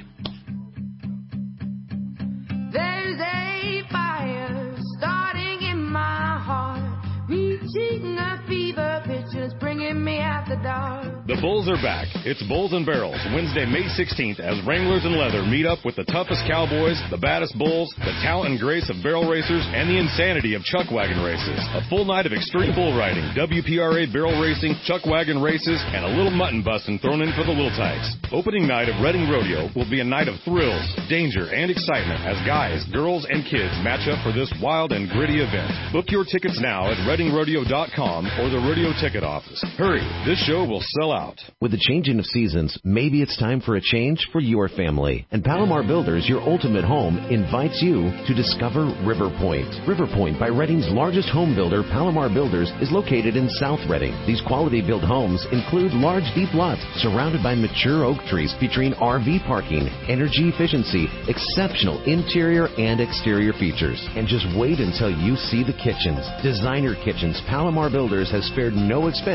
There's a fire starting in my heart, reaching a fever pitch, it's bringing me out the dark. The Bulls are back. It's Bulls and Barrels, Wednesday, May sixteenth, as Wranglers and Leather meet up with the toughest cowboys, the baddest bulls, the talent and grace of barrel racers, and the insanity of chuck wagon races. A full night of extreme bull riding, W P R A barrel racing, chuck wagon races, and a little mutton busting thrown in for the little tykes. Opening night of Reading Rodeo will be a night of thrills, danger, and excitement as guys, girls, and kids match up for this wild and gritty event. Book your tickets now at reading rodeo dot com or the rodeo ticket office. Hurry, this show will sell out. With the changing of seasons, maybe it's time for a change for your family. And Palomar Builders, your ultimate home, invites you to discover River Point. River Point, by Reading's largest home builder, Palomar Builders, is located in South Reading. These quality-built homes include large, deep lots surrounded by mature oak trees featuring R V parking, energy efficiency, exceptional interior and exterior features. And just wait until you see the kitchens. Designer kitchens, Palomar Builders has spared no expense in the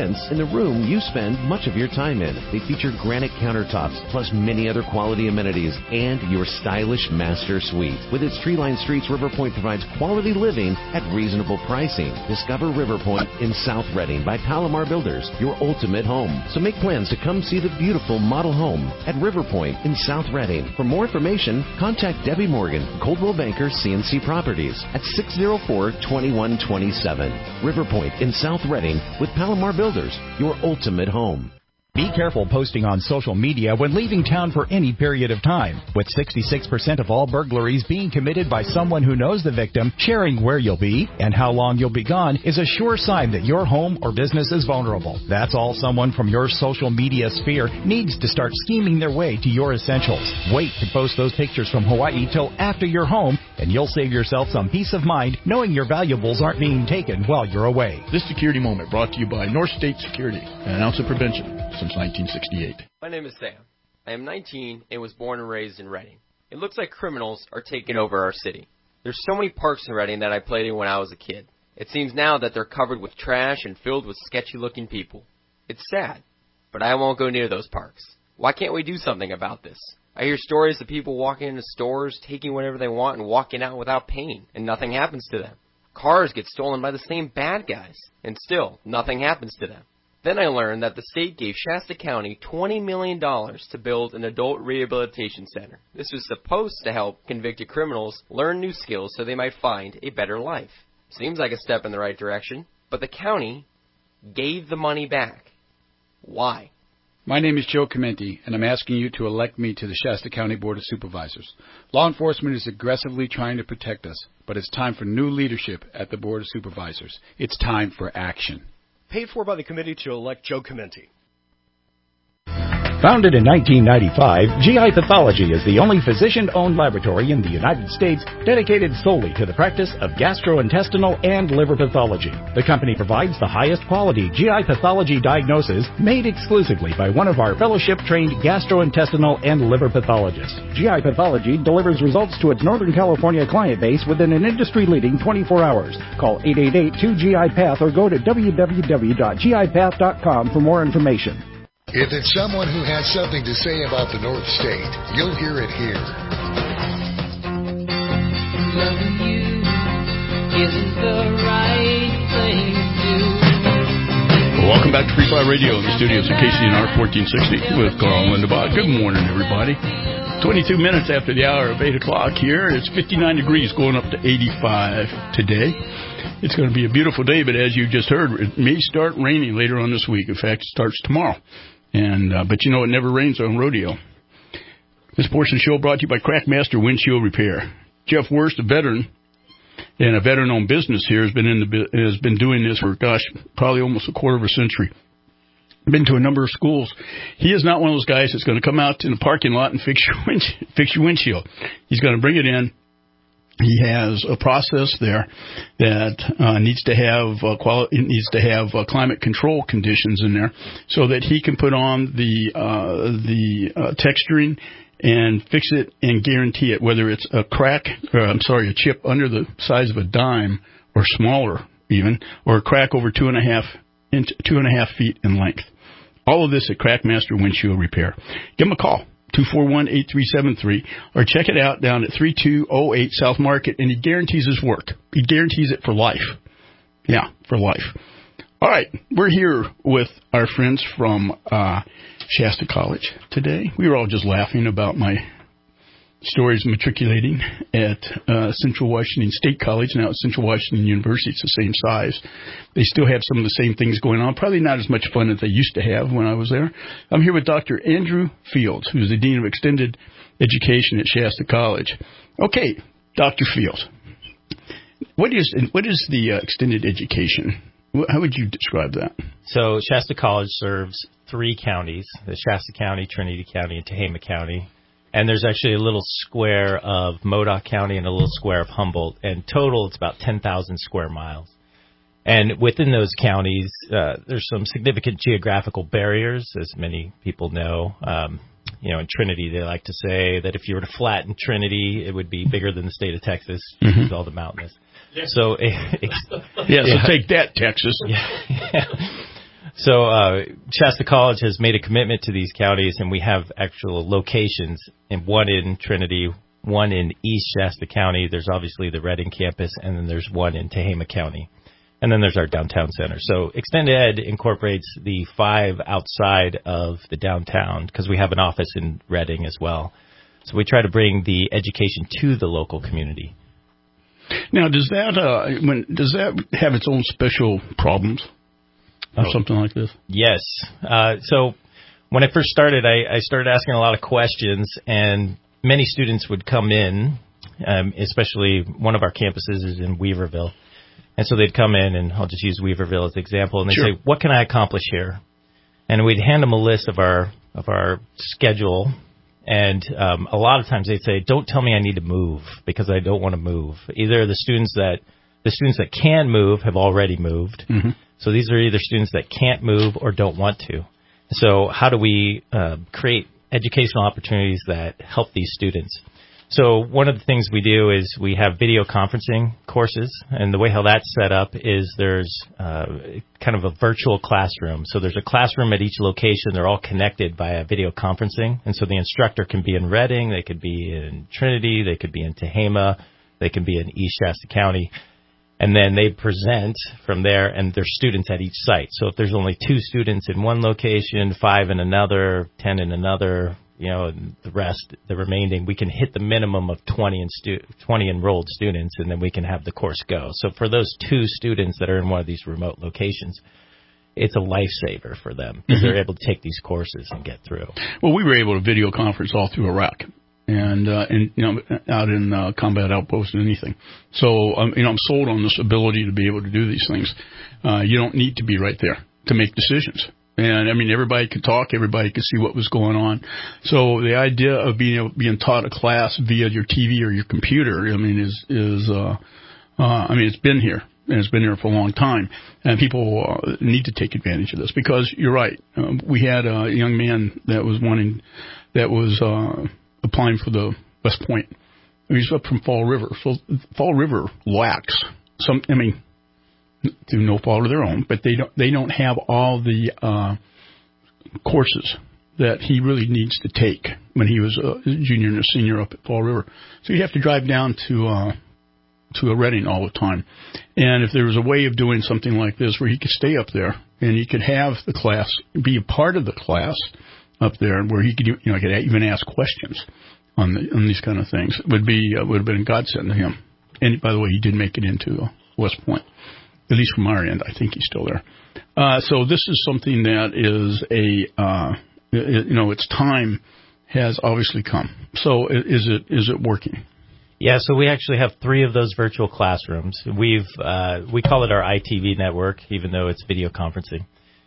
room you spend much of your time in. They feature granite countertops, plus many other quality amenities, and your stylish master suite. With its tree-lined streets, River Point provides quality living at reasonable pricing. Discover River Point in South Reading by Palomar Builders, your ultimate home. So make plans to come see the beautiful model home at River Point in South Reading. For more information, contact Debbie Morgan, Coldwell Banker C and C Properties at six oh four, two one two seven. River Point in South Reading with Palomar Builders, your ultimate home. Be careful posting on social media when leaving town for any period of time. With sixty-six percent of all burglaries being committed by someone who knows the victim, sharing where you'll be and how long you'll be gone is a sure sign that your home or business is vulnerable. That's all someone from your social media sphere needs to start scheming their way to your essentials. Wait to post those pictures from Hawaii till after you're home, and you'll save yourself some peace of mind knowing your valuables aren't being taken while you're away. This security moment brought to you by North State Security, an ounce of prevention since nineteen sixty-eight. My name is Sam. I am nineteen and was born and raised in Reading. It looks like criminals are taking over our city. There's so many parks in Reading that I played in when I was a kid. It seems now that they're covered with trash and filled with sketchy-looking people. It's sad, but I won't go near those parks. Why can't we do something about this? I hear stories of people walking into stores, taking whatever they want, and walking out without paying, and nothing happens to them. Cars get stolen by the same bad guys, and still, nothing happens to them. Then I learned that the state gave Shasta County twenty million dollars to build an adult rehabilitation center. This was supposed to help convicted criminals learn new skills so they might find a better life. Seems like a step in the right direction, but the county gave the money back. Why? My name is Joe Comenti, and I'm asking you to elect me to the Shasta County Board of Supervisors. Law enforcement is aggressively trying to protect us, but it's time for new leadership at the Board of Supervisors. It's time for action. Paid for by the committee to elect Joe Comenti. Founded in nineteen ninety-five, G I Pathology is the only physician-owned laboratory in the United States dedicated solely to the practice of gastrointestinal and liver pathology. The company provides the highest quality G I pathology diagnoses made exclusively by one of our fellowship-trained gastrointestinal and liver pathologists. G I Pathology delivers results to its Northern California client base within an industry-leading twenty-four hours. Call eight eight eight, two G I Path or go to w w w dot g i path dot com for more information. If it's someone who has something to say about the North State, you'll hear it here. Loving you isn't the right thing to do. Welcome back to Free Fire Radio in the studios of K C N R fourteen sixty with Carl Lindebaugh. Good morning, everybody. twenty-two minutes after the hour of eight o'clock here. It's fifty-nine degrees going up to eighty-five today. It's going to be a beautiful day, but as you just heard, it may start raining later on this week. In fact, it starts tomorrow. And uh, but you know it never rains on rodeo. This portion of the show brought to you by Crackmaster Windshield Repair. Jeff Wurst, a veteran and a veteran-owned business here, has been in the has been doing this for gosh, probably almost a quarter of a century. Been to a number of schools. He is not one of those guys that's going to come out in the parking lot and fix your wind, fix your windshield. He's going to bring it in. He has a process there that uh, needs to have uh, quali- it needs to have uh, climate control conditions in there, so that he can put on the uh, the uh, texturing and fix it and guarantee it, whether it's a crack, or, I'm sorry, a chip under the size of a dime or smaller even, or a crack over two and a half inch, two and a half feet in length. All of this at Crackmaster Windshield Repair. Give him a call. two four one, eight three seven three, or check it out down at three two oh eight South Market, and he guarantees his work. He guarantees it for life. Yeah, for life. All right, we're here with our friends from uh, Shasta College today. We were all just laughing about my stories matriculating at uh, Central Washington State College. Now at Central Washington University, it's the same size. They still have some of the same things going on. Probably not as much fun as they used to have when I was there. I'm here with Doctor Andrew Fields, who's the Dean of Extended Education at Shasta College. Okay, Doctor Fields, what is what is the uh, extended education? How would you describe that? So Shasta College serves three counties, the Shasta County, Trinity County, and Tehama County. And there's actually a little square of Modoc County and a little square of Humboldt. And total, it's about ten thousand square miles. And within those counties, uh, there's some significant geographical barriers, as many people know. Um, you know, in Trinity, they like to say that if you were to flatten Trinity, it would be bigger than the state of Texas, mm-hmm. with all the mountainous. So, it, yeah, so yeah. Take that, Texas. Yeah, yeah. So uh, Shasta College has made a commitment to these counties, and we have actual locations, and one in Trinity, one in East Shasta County. There's obviously the Redding campus, and then there's one in Tehama County. And then there's our downtown center. So Extend Ed incorporates the five outside of the downtown because we have an office in Redding as well. So we try to bring the education to the local community. Now, does that uh, when does that have its own special problems or oh. something like this? Yes. Uh, so when I first started, I, I started asking a lot of questions, and many students would come in, um, especially one of our campuses is in Weaverville. And so they'd come in, and I'll just use Weaverville as an example, and they'd sure. say, what can I accomplish here? And we'd hand them a list of our of our schedule, and um, a lot of times they'd say, don't tell me I need to move, because I don't want to move. Either the students that the students that can move have already moved, mm-hmm. so these are either students that can't move or don't want to. So how do we uh, create educational opportunities that help these students? So one of the things we do is we have video conferencing courses, and the way how that's set up is there's uh, kind of a virtual classroom. So there's a classroom at each location. They're all connected via video conferencing, and so the instructor can be in Redding, they could be in Trinity, they could be in Tehama, they can be in East Shasta County, and then they present from there, and there's students at each site. So if there's only two students in one location, five in another, ten in another, you know, and the rest, the remaining, we can hit the minimum of twenty, in stu- twenty enrolled students, and then we can have the course go. So for those two students that are in one of these remote locations, it's a lifesaver for them because mm-hmm. they're able to take these courses and get through. Well, we were able to video conference all through Iraq and, uh, and you know, out in uh, combat outposts and anything. So, um, you know, I'm sold on this ability to be able to do these things. Uh, you don't need to be right there to make decisions. And, I mean, everybody could talk. Everybody could see what was going on. So the idea of being able, being taught a class via your T V or your computer, I mean, is, is uh, uh, I mean, it's been here. And it's been here for a long time. And people uh, need to take advantage of this because you're right. Um, we had a young man that was wanting, that was uh, applying for the West Point. He's up from Fall River. So Fall River lacks some, I mean, through no fault of their own, but they don't they don't have all the uh, courses that he really needs to take when he was a junior and a senior up at Fall River. So you have to drive down to uh, to a Redding all the time. And if there was a way of doing something like this where he could stay up there and he could have the class, be a part of the class up there, where he could you know could even ask questions on the, on these kind of things, it would be uh, would have been a godsend to him. And by the way, he did make it into uh, West Point. At least from our end, I think he's still there. Uh, so this is something that is a, uh, it, you know, its time has obviously come. So is it is it working? Yeah, so we actually have three of those virtual classrooms. We've uh, we call it our I T V network, even though it's video conferencing.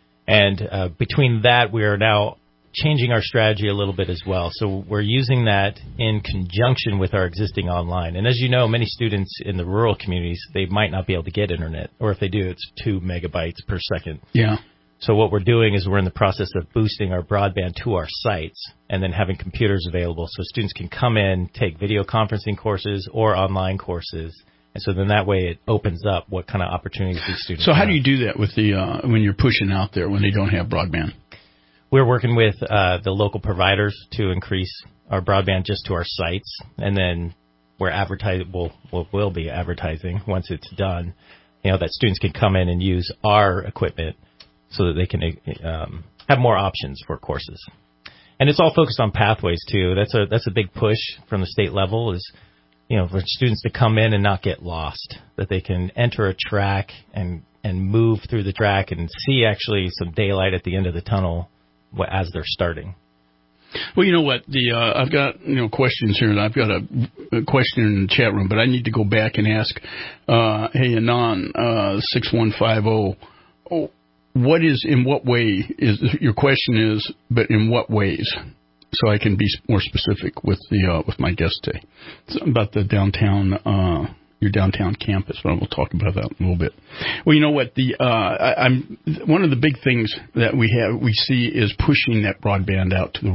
And uh, between that, we are now changing our strategy a little bit as well. So we're using that in conjunction with our existing online. And as you know, many students in the rural communities, they might not be able to get internet. Or if they do, it's two megabytes per second. Yeah. So what we're doing is we're in the process of boosting our broadband to our sites and then having computers available so students can come in, take video conferencing courses or online courses. And so then that way it opens up what kind of opportunities these students So how have. do you do that with the uh, when you're pushing out there when they don't have broadband? We're working with uh, the local providers to increase our broadband just to our sites, and then we're advertising. We'll, we'll, we'll be advertising once it's done. You know that students can come in and use our equipment so that they can um, have more options for courses. And it's all focused on pathways too. That's a that's a big push from the state level. Is you know for students to come in and not get lost, that they can enter a track and and move through the track and see actually some daylight at the end of the tunnel as they're starting. Well, you know what? The uh, I've got you know questions here, and I've got a, a question in the chat room, but I need to go back and ask. Uh, hey, Anon uh, six one five zero. Oh, what is in what way is your question is? But in what ways? So I can be more specific with the uh, with my guest today. It's about the downtown. Uh, your downtown campus, but we'll talk about that in a little bit. Well, you know what? The uh, I, I'm one of the big things that we have we see is pushing that broadband out to the rural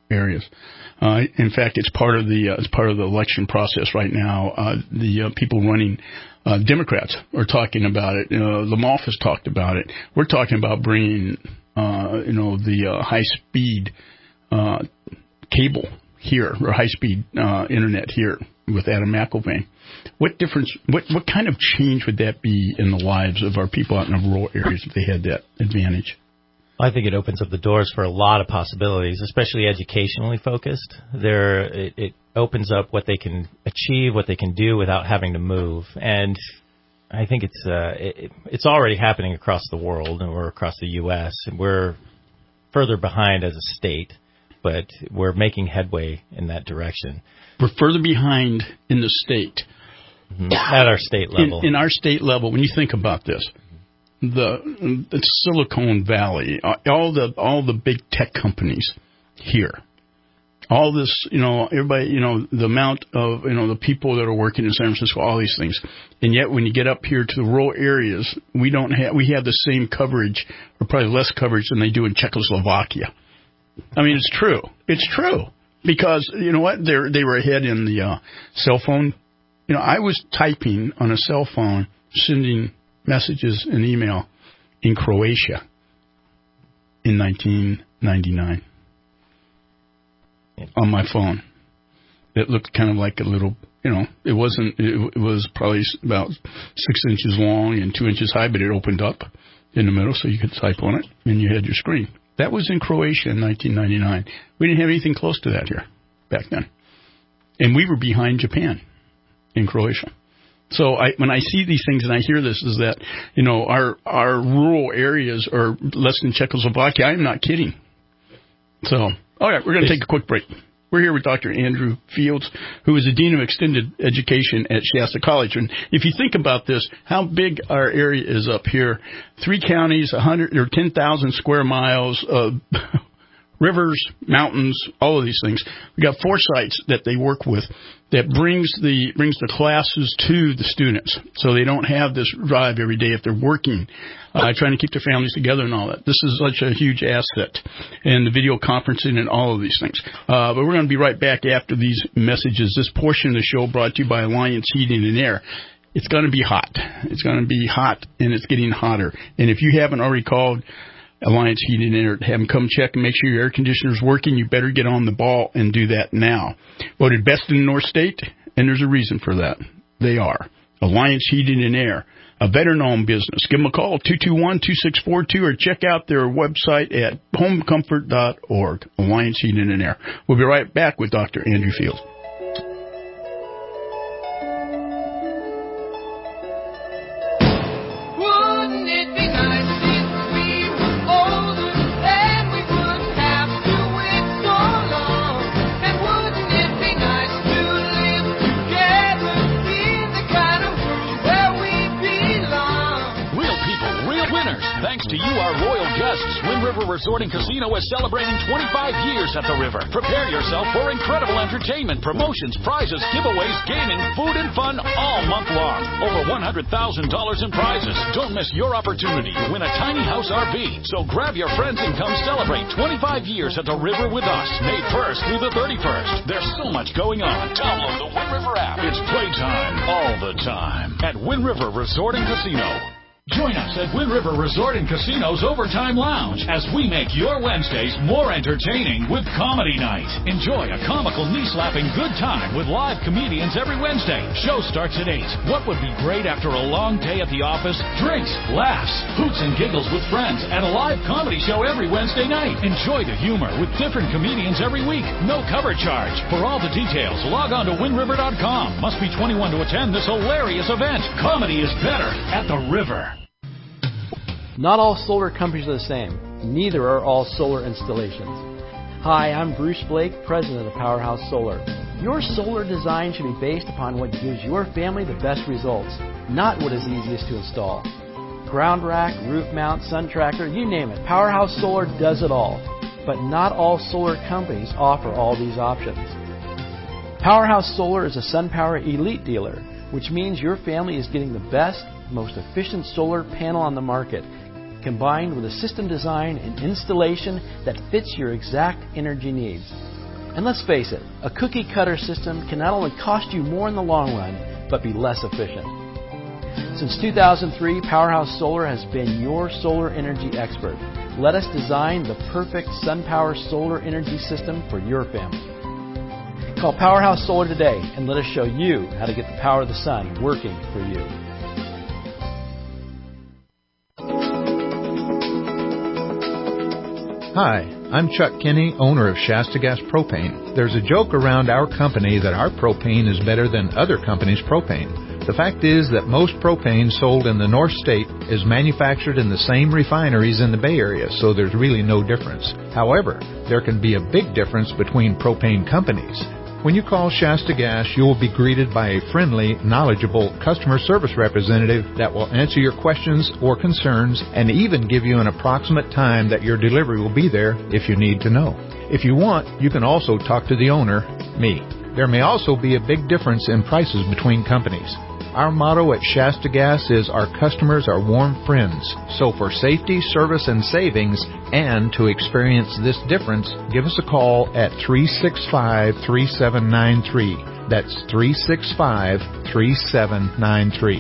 areas. Uh, in fact, it's part of the uh, it's part of the election process right now. Uh, the uh, people running, uh, Democrats are talking about it. Uh, Lamothe has talked about it. We're talking about bringing, uh, you know, the uh, high speed uh, cable here, or high speed uh, internet here with Adam McIlvain. What difference? What what kind of change would that be in the lives of our people out in the rural areas if they had that advantage? I think it opens up the doors for a lot of possibilities, especially educationally focused. There, it, it opens up what they can achieve, what they can do without having to move. And I think it's uh, it, it's already happening across the world or across the U S And we're further behind as a state, but we're making headway in that direction. We're further behind in the state. Mm-hmm. At our state level. In, in our state level, when you think about this, the, the Silicon Valley, all the all the big tech companies here, all this, you know, everybody, you know, the amount of, you know, the people that are working in San Francisco, all these things, and yet when you get up here to the rural areas, we don't have we have the same coverage, or probably less coverage than they do in Czechoslovakia. I mean, it's true. It's true because you know what, they they were ahead in the uh, cell phone. You know, I was typing on a cell phone, sending messages and email in Croatia in nineteen ninety-nine on my phone. It looked kind of like a little, you know, it wasn't, it, it was probably about six inches long and two inches high, but it opened up in the middle so you could type on it and you had your screen. That was in Croatia in nineteen ninety-nine. We didn't have anything close to that here back then. And we were behind Japan in Croatia. So I, when I see these things and I hear this, is that, you know, our our rural areas are less than Czechoslovakia. I'm not kidding. So, all right, we're going to take a quick break. We're here with Doctor Andrew Fields, who is the Dean of Extended Education at Shasta College. And if you think about this, how big our area is up here, three counties, one hundred or ten thousand square miles, uh, rivers, mountains, all of these things. We got four sites that they work with that brings the brings the classes to the students, so they don't have this drive every day if they're working, uh, trying to keep their families together and all that. This is such a huge asset, and the video conferencing and all of these things. Uh, but we're going to be right back after these messages. This portion of the show brought to you by Alliance Heating and Air. It's going to be hot. It's going to be hot, and it's getting hotter. And if you haven't already called Alliance Heating and Air, have them come check and make sure your air conditioner is working, you better get on the ball and do that now. Voted best in the North State, and there's a reason for that. They are. Alliance Heating and Air, a veteran-owned business. Give them a call, two two one, two six four two, or check out their website at home comfort dot org, Alliance Heating and Air. We'll be right back with Doctor Andrew Fields. Thanks to you, our loyal guests, Wind River Resort and Casino is celebrating twenty-five years at the river. Prepare yourself for incredible entertainment, promotions, prizes, giveaways, gaming, food, and fun all month long. Over one hundred thousand dollars in prizes. Don't miss your opportunity to win a tiny house R V. So grab your friends and come celebrate twenty-five years at the river with us, May first through the thirty-first. There's so much going on. Download the Wind River app. It's playtime all the time at Wind River Resort and Casino. Join us at Wind River Resort and Casino's Overtime Lounge as we make your Wednesdays more entertaining with Comedy Night. Enjoy a comical, knee-slapping good time with live comedians every Wednesday. Show starts at eight. What would be great after a long day at the office? Drinks, laughs, hoots and giggles with friends, and a live comedy show every Wednesday night. Enjoy the humor with different comedians every week. No cover charge. For all the details, log on to wind river dot com. Must be twenty-one to attend this hilarious event. Comedy is better at the river. Not all solar companies are the same. Neither are all solar installations. Hi, I'm Bruce Blake, president of Powerhouse Solar. Your solar design should be based upon what gives your family the best results, not what is easiest to install. Ground rack, roof mount, sun tracker, you name it. Powerhouse Solar does it all. But not all solar companies offer all these options. Powerhouse Solar is a SunPower Elite dealer, which means your family is getting the best, most efficient solar panel on the market. combined with a system design and installation that fits your exact energy needs. And let's face it, a cookie cutter system can not only cost you more in the long run, but be less efficient. Since two thousand three, Powerhouse Solar has been your solar energy expert. Let us design the perfect SunPower solar energy system for your family. Call Powerhouse Solar today and let us show you how to get the power of the sun working for you. Hi, I'm Chuck Kinney, owner of Shasta Gas Propane. There's a joke around our company that our propane is better than other companies' propane. The fact is that most propane sold in the North State is manufactured in the same refineries in the Bay Area, so there's really no difference. However, there can be a big difference between propane companies. When you call Shasta Gas, you will be greeted by a friendly, knowledgeable customer service representative that will answer your questions or concerns and even give you an approximate time that your delivery will be there if you need to know. If you want, you can also talk to the owner, me. There may also be a big difference in prices between companies. Our motto at Shasta Gas is our customers are warm friends. So for safety, service, and savings, and to experience this difference, give us a call at three six five, three seven nine three. That's three six five, three seven nine three.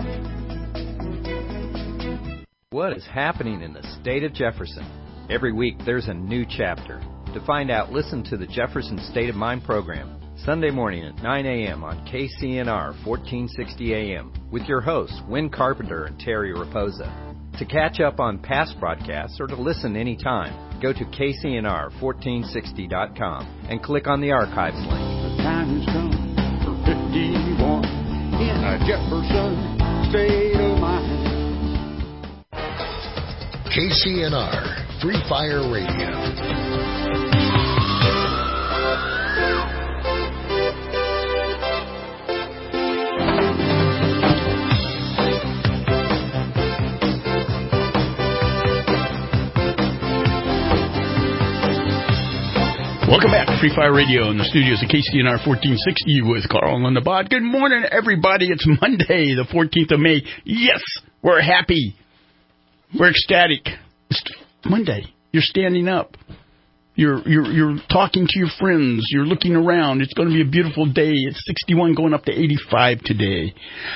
What is happening in the state of Jefferson? Every week there's a new chapter. To find out, listen to the Jefferson State of Mind program. Sunday morning at nine a.m. on K C N R fourteen sixty A M with your hosts, Win Carpenter and Terry Raposa. To catch up on past broadcasts or to listen anytime, go to K C N R fourteen sixty dot com and click on the archives link. The time has come for fifty-one in a Jefferson State of Mind. K C N R Free Fire Radio. Welcome back to Free Fire Radio in the studios of K C N R fourteen sixty with Carl on the bod. Good morning, everybody. It's Monday, the fourteenth of May. Yes, we're happy. We're ecstatic. It's Monday. You're standing up. You're you're you're talking to your friends. You're looking around. It's going to be a beautiful day. It's sixty-one going up to eighty-five today.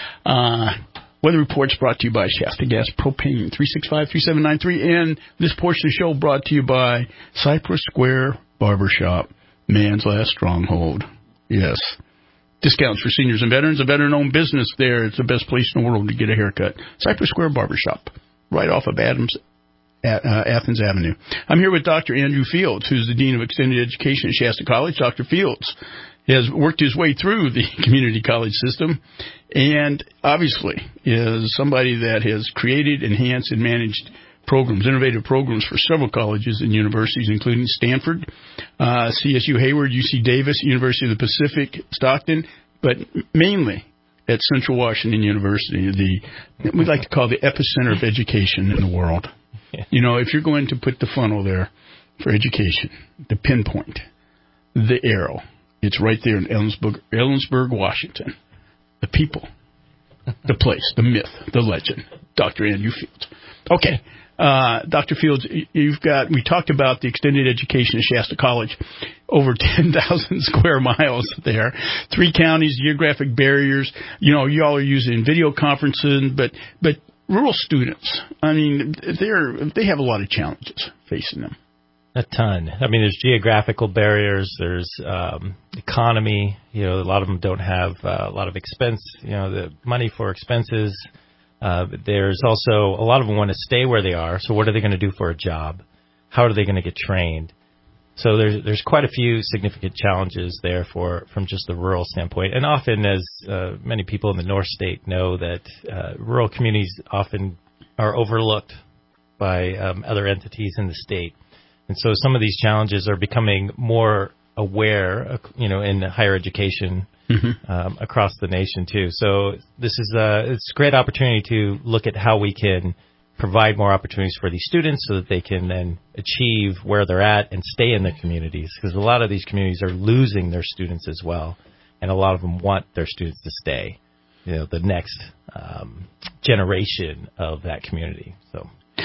Uh, weather reports brought to you by Shasta Gas Propane, three six five, three seven nine three. And this portion of the show brought to you by Cypress Square Barbershop, man's last stronghold. Yes. Discounts for seniors and veterans. A veteran-owned business there. It's the best place in the world to get a haircut. Cypress Square Barbershop, right off of Adams, at, uh, Athens Avenue. I'm here with Doctor Andrew Fields, who's the Dean of Extended Education at Shasta College. Doctor Fields has worked his way through the community college system and obviously is somebody that has created, enhanced, and managed programs, innovative programs for several colleges and universities, including Stanford, uh, C S U Hayward, U C Davis, University of the Pacific, Stockton, but mainly at Central Washington University, the we like to call the epicenter of education in the world. Yeah. You know, if you're going to put the funnel there for education, the pinpoint, the arrow, it's right there in Ellensburg, Ellensburg, Washington. The people, the place, the myth, the legend, Doctor Andrew Fields. Okay. Uh, Doctor Fields, you've got, we talked about the extended education at Shasta College, over ten thousand square miles there, three counties, geographic barriers, you know, y'all are using video conferencing, but, but rural students, I mean, they're, they have a lot of challenges facing them. A ton. I mean, there's geographical barriers, there's um, economy, you know, a lot of them don't have uh, a lot of expense, you know, the money for expenses. Uh, there's also a lot of them want to stay where they are. So what are they going to do for a job? How are they going to get trained? So there's there's quite a few significant challenges there for from just the rural standpoint. And often, as uh, many people in the North State know, that uh, rural communities often are overlooked by um, other entities in the state. And so some of these challenges are becoming more aware, you know, in higher education. Mm-hmm. Um, across the nation, too. So this is a, it's a great opportunity to look at how we can provide more opportunities for these students so that they can then achieve where they're at and stay in their communities. Because a lot of these communities are losing their students as well, and a lot of them want their students to stay, you know, the next um, generation of that community. So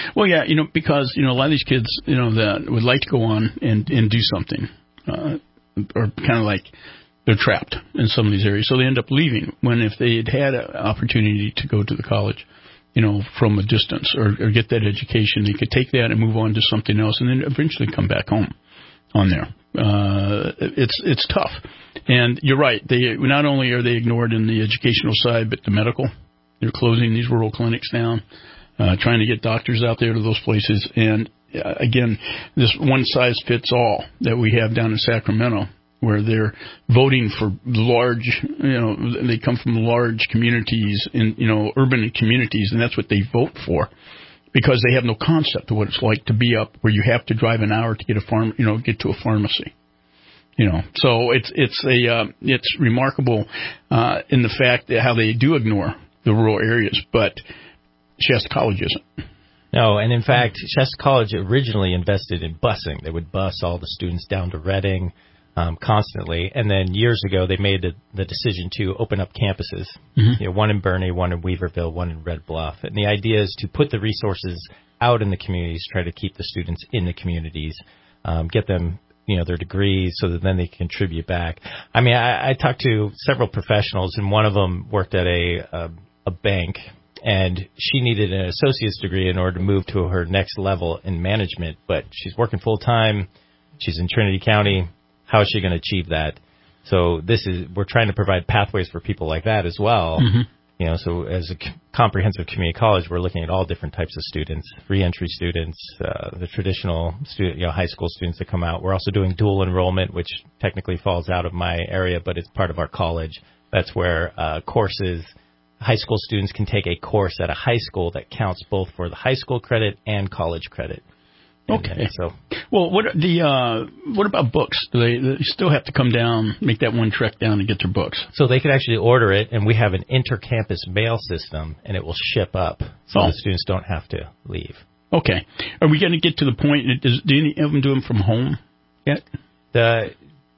Well, yeah, you know, because, you know, a lot of these kids, you know, that would like to go on and, and do something, uh, or kind of like they're trapped in some of these areas. So they end up leaving when if they had had an opportunity to go to the college, you know, from a distance or, or get that education, they could take that and move on to something else and then eventually come back home on there. Uh, it's, it's tough. And you're right. They, not only are they ignored in the educational side, but the medical. They're closing these rural clinics down, uh, trying to get doctors out there to those places. And, uh, again, this one-size-fits-all that we have down in Sacramento, where they're voting for large, you know, they come from large communities, in, you know, urban communities, and that's what they vote for because they have no concept of what it's like to be up where you have to drive an hour to get a farm, you know, get to a pharmacy. You know, so it's it's a uh, it's remarkable uh, in the fact that how they do ignore the rural areas, but Shasta College isn't. No, and in fact, Shasta College originally invested in busing. They would bus all the students down to Reading um, constantly, and then years ago they made the, the decision to open up campuses. Mm-hmm. You know, one in Bernie, one in Weaverville, one in Red Bluff, and the idea is to put the resources out in the communities, try to keep the students in the communities, um, get them, you know, their degrees so that then they can contribute back. I mean, I, I talked to several professionals, and one of them worked at a, a, a bank, and she needed an associate's degree in order to move to her next level in management, but she's working full-time. She's in Trinity County. How is she going to achieve that? So this is, we're trying to provide pathways for people like that as well. Mm-hmm. You know, so as a c- comprehensive community college, we're looking at all different types of students, reentry students, uh, the traditional student, you know, high school students that come out. We're also doing dual enrollment, which technically falls out of my area, but it's part of our college. That's where uh, courses, high school students can take a course at a high school that counts both for the high school credit and college credit. Okay. And so, well, what the uh, what about books? Do they, they still have to come down, make that one trek down to get their books? So they could actually order it, and we have an inter-campus mail system, and it will ship up, so oh. the students don't have to leave. Okay. Are we going to get to the point? Does, do any of them do them from home yet? The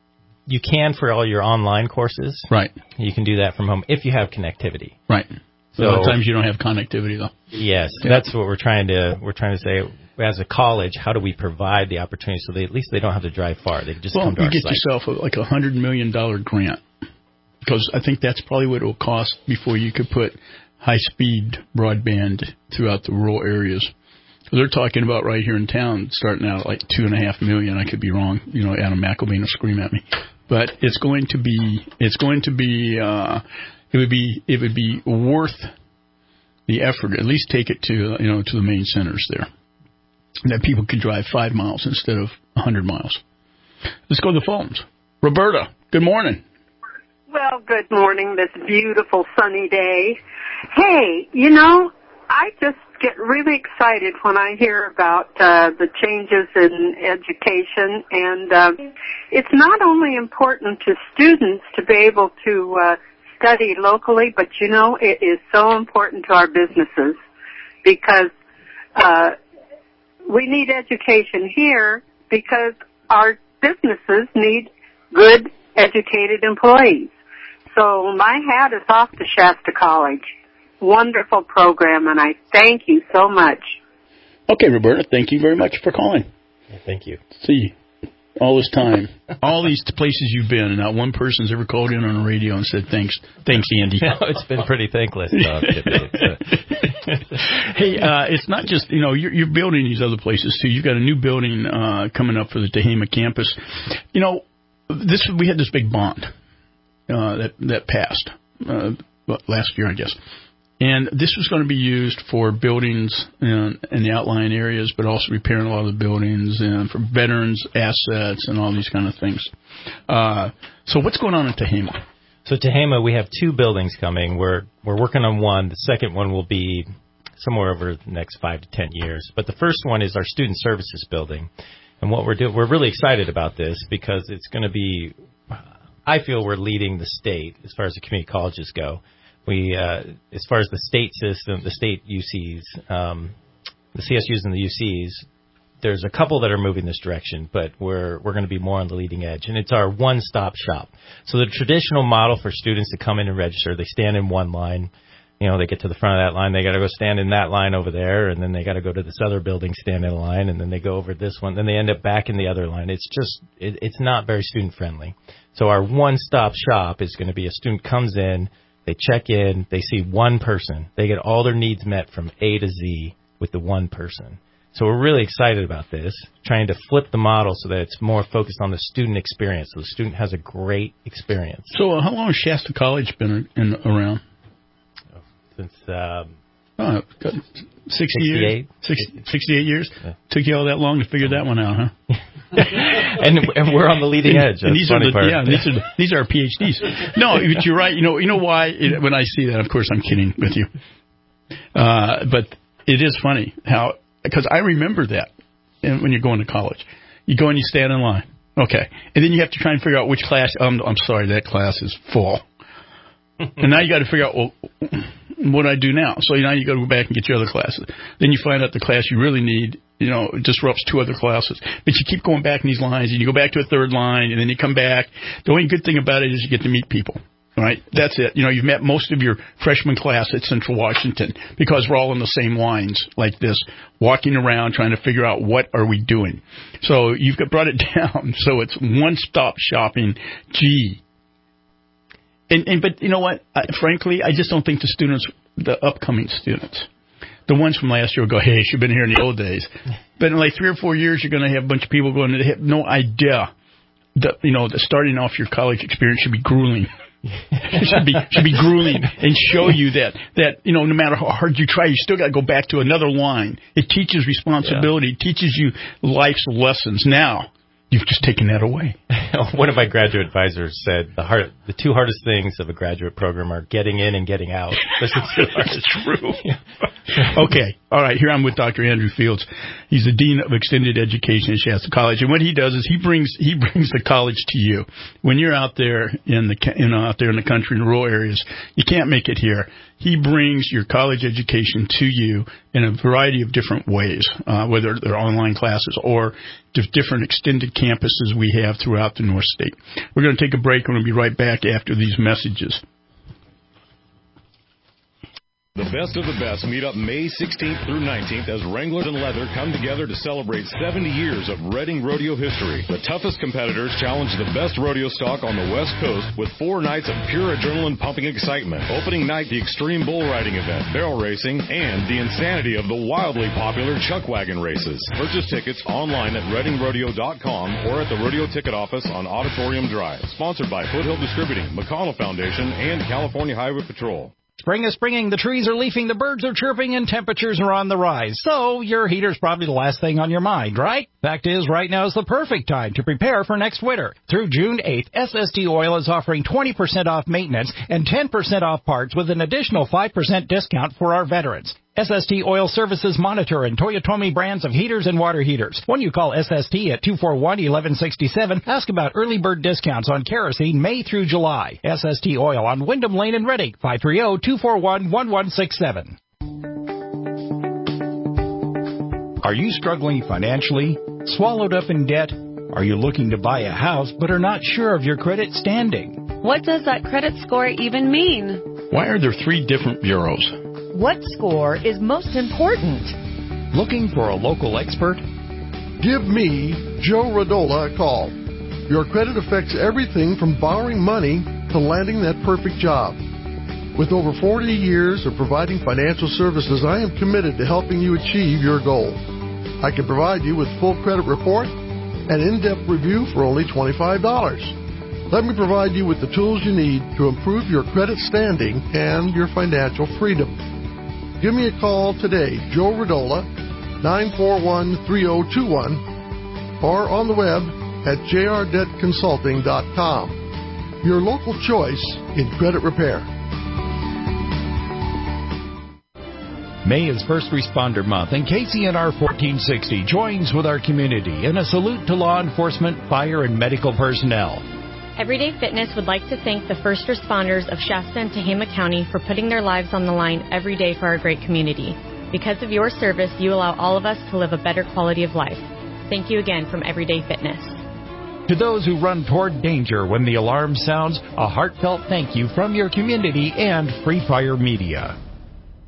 you can for all your online courses. Right. You can do that from home if you have connectivity. Right. So, so a lot of times you don't have connectivity though. Yes, yeah. That's what we're trying to we're trying to say. As a college, how do we provide the opportunity so they at least they don't have to drive far? They can just well, come to our site. Well, you get yourself a, like a hundred million dollar grant because I think that's probably what it will cost before you could put high speed broadband throughout the rural areas. So they're talking about right here in town starting out at like two and a half million. I could be wrong. You know, Adam McElvain will scream at me, but it's going to be it's going to be uh, it would be it would be worth the effort. At least take it to you know to the main centers there. That people can drive five miles instead of a hundred miles. Let's go to the phones. Roberta, good morning. Well, good morning, this beautiful sunny day. Hey, you know, I just get really excited when I hear about uh, the changes in education, and uh, it's not only important to students to be able to uh, study locally, but, you know, it is so important to our businesses because uh we need education here because our businesses need good, educated employees. So my hat is off to Shasta College. Wonderful program, and I thank you so much. Okay, Roberta, thank you very much for calling. Thank you. See, all this time, all these places you've been, and not one person's ever called in on the radio and said, thanks, thanks, Andy. No, it's been pretty thankless. Uh, Hey, uh, it's not just, you know, you're, you're building these other places, too. You've got a new building uh, coming up for the Tehama campus. You know, this we had this big bond uh, that, that passed uh, last year, I guess. And this was going to be used for buildings in, in the outlying areas, but also repairing a lot of the buildings and for veterans' assets and all these kind of things. Uh, so what's going on in Tehama? So Tehama, we have two buildings coming. We're we're working on one. The second one will be somewhere over the next five to ten years. But the first one is our student services building. And what we're doing, we're really excited about this because it's going to be, I feel we're leading the state as far as the community colleges go. We, uh, as far as the state system, the state U Cs, um, the C S Us and the U Cs, there's a couple that are moving this direction, but we're we're going to be more on the leading edge. And it's our one-stop shop. So the traditional model for students to come in and register, they stand in one line. You know, they get to the front of that line, they got to go stand in that line over there, and then they got to go to this other building, stand in a line, and then they go over this one, then they end up back in the other line. It's just, it, it's not very student-friendly. So our one-stop shop is going to be a student comes in, they check in, they see one person. They get all their needs met from A to Z with the one person. So we're really excited about this, trying to flip the model so that it's more focused on the student experience, so the student has a great experience. So uh, how long has Shasta College been in, around? Since um, oh, sixty years, sixty, sixty-eight years. Yeah. Took you all that long to figure that one out, huh? and, and we're on the leading edge. And these are the, part. yeah, these are the, these are our PhDs. No, but you're right. You know, you know why? It, when I see that, of course, I'm kidding with you. Uh, but it is funny how, because I remember that when you're going to college, you go and you stand in line, okay, and then you have to try and figure out which class. Um, I'm sorry, that class is full. And now you got to figure out, well, what do I do now? So now you got to go back and get your other classes. Then you find out the class you really need, you know, disrupts two other classes. But you keep going back in these lines, and you go back to a third line, and then you come back. The only good thing about it is you get to meet people. All right? That's it. You know, you've met most of your freshman class at Central Washington because we're all in the same lines like this, walking around trying to figure out what are we doing. So you've got, brought it down so it's one-stop shopping. Gee. And, and but you know what? I, frankly, I just don't think the students, the upcoming students, the ones from last year will go, hey, you've been here in the old days. But in like three or four years, you're going to have a bunch of people going, they have no idea that, you know, that starting off your college experience should be grueling. It should be should be grueling and show you that, that, you know, no matter how hard you try, you still got to go back to another line. It teaches responsibility. Yeah. It teaches you life's lessons. Now, you've just taken that away. One of my graduate advisors said the hard, the two hardest things of a graduate program are getting in and getting out. This is true. Okay. All right. Here I'm with Doctor Andrew Fields. He's the Dean of Extended Education at Shasta College. And what he does is he brings he brings the college to you. When you're out there in the you know out there in the country in rural areas, you can't make it here. He brings your college education to you in a variety of different ways, uh, whether they're online classes or the different extended campuses we have throughout the North State. We're going to take a break. We're going to be right back after these messages. The best of the best meet up May sixteenth through nineteenth as Wranglers and Leather come together to celebrate seventy years of Reading rodeo history. The toughest competitors challenge the best rodeo stock on the West Coast with four nights of pure adrenaline-pumping excitement. Opening night, the extreme bull riding event, barrel racing, and the insanity of the wildly popular chuck wagon races. Purchase tickets online at reading rodeo dot com or at the rodeo ticket office on Auditorium Drive. Sponsored by Foothill Distributing, McConnell Foundation, and California Highway Patrol. Spring is springing, the trees are leafing, the birds are chirping, and temperatures are on the rise. So your heater's probably the last thing on your mind, right? Fact is, right now is the perfect time to prepare for next winter. Through June eighth, S S T Oil is offering twenty percent off maintenance and ten percent off parts with an additional five percent discount for our veterans. S S T Oil services Monitor and Toyotomi brands of heaters and water heaters. When you call S S T at two four one, one one six seven, ask about early bird discounts on kerosene May through July. S S T Oil on Wyndham Lane in Reading, five three zero, two four one, one one six seven. Are you struggling financially? Swallowed up in debt? Are you looking to buy a house but are not sure of your credit standing? What does that credit score even mean? Why are there three different bureaus? What score is most important? Looking for a local expert? Give me, Joe Radola, a call. Your credit affects everything from borrowing money to landing that perfect job. With over forty years of providing financial services, I am committed to helping you achieve your goals. I can provide you with full credit report and in-depth review for only twenty-five dollars. Let me provide you with the tools you need to improve your credit standing and your financial freedom. Give me a call today, Joe Radola, nine four one, three zero two one, or on the web at j r debt consulting dot com. Your local choice in credit repair. May is First Responder Month, and K C N R fourteen sixty joins with our community in a salute to law enforcement, fire, and medical personnel. Everyday Fitness would like to thank the first responders of Shasta and Tehama County for putting their lives on the line every day for our great community. Because of your service, you allow all of us to live a better quality of life. Thank you again from Everyday Fitness. To those who run toward danger when the alarm sounds, a heartfelt thank you from your community and Free Fire Media.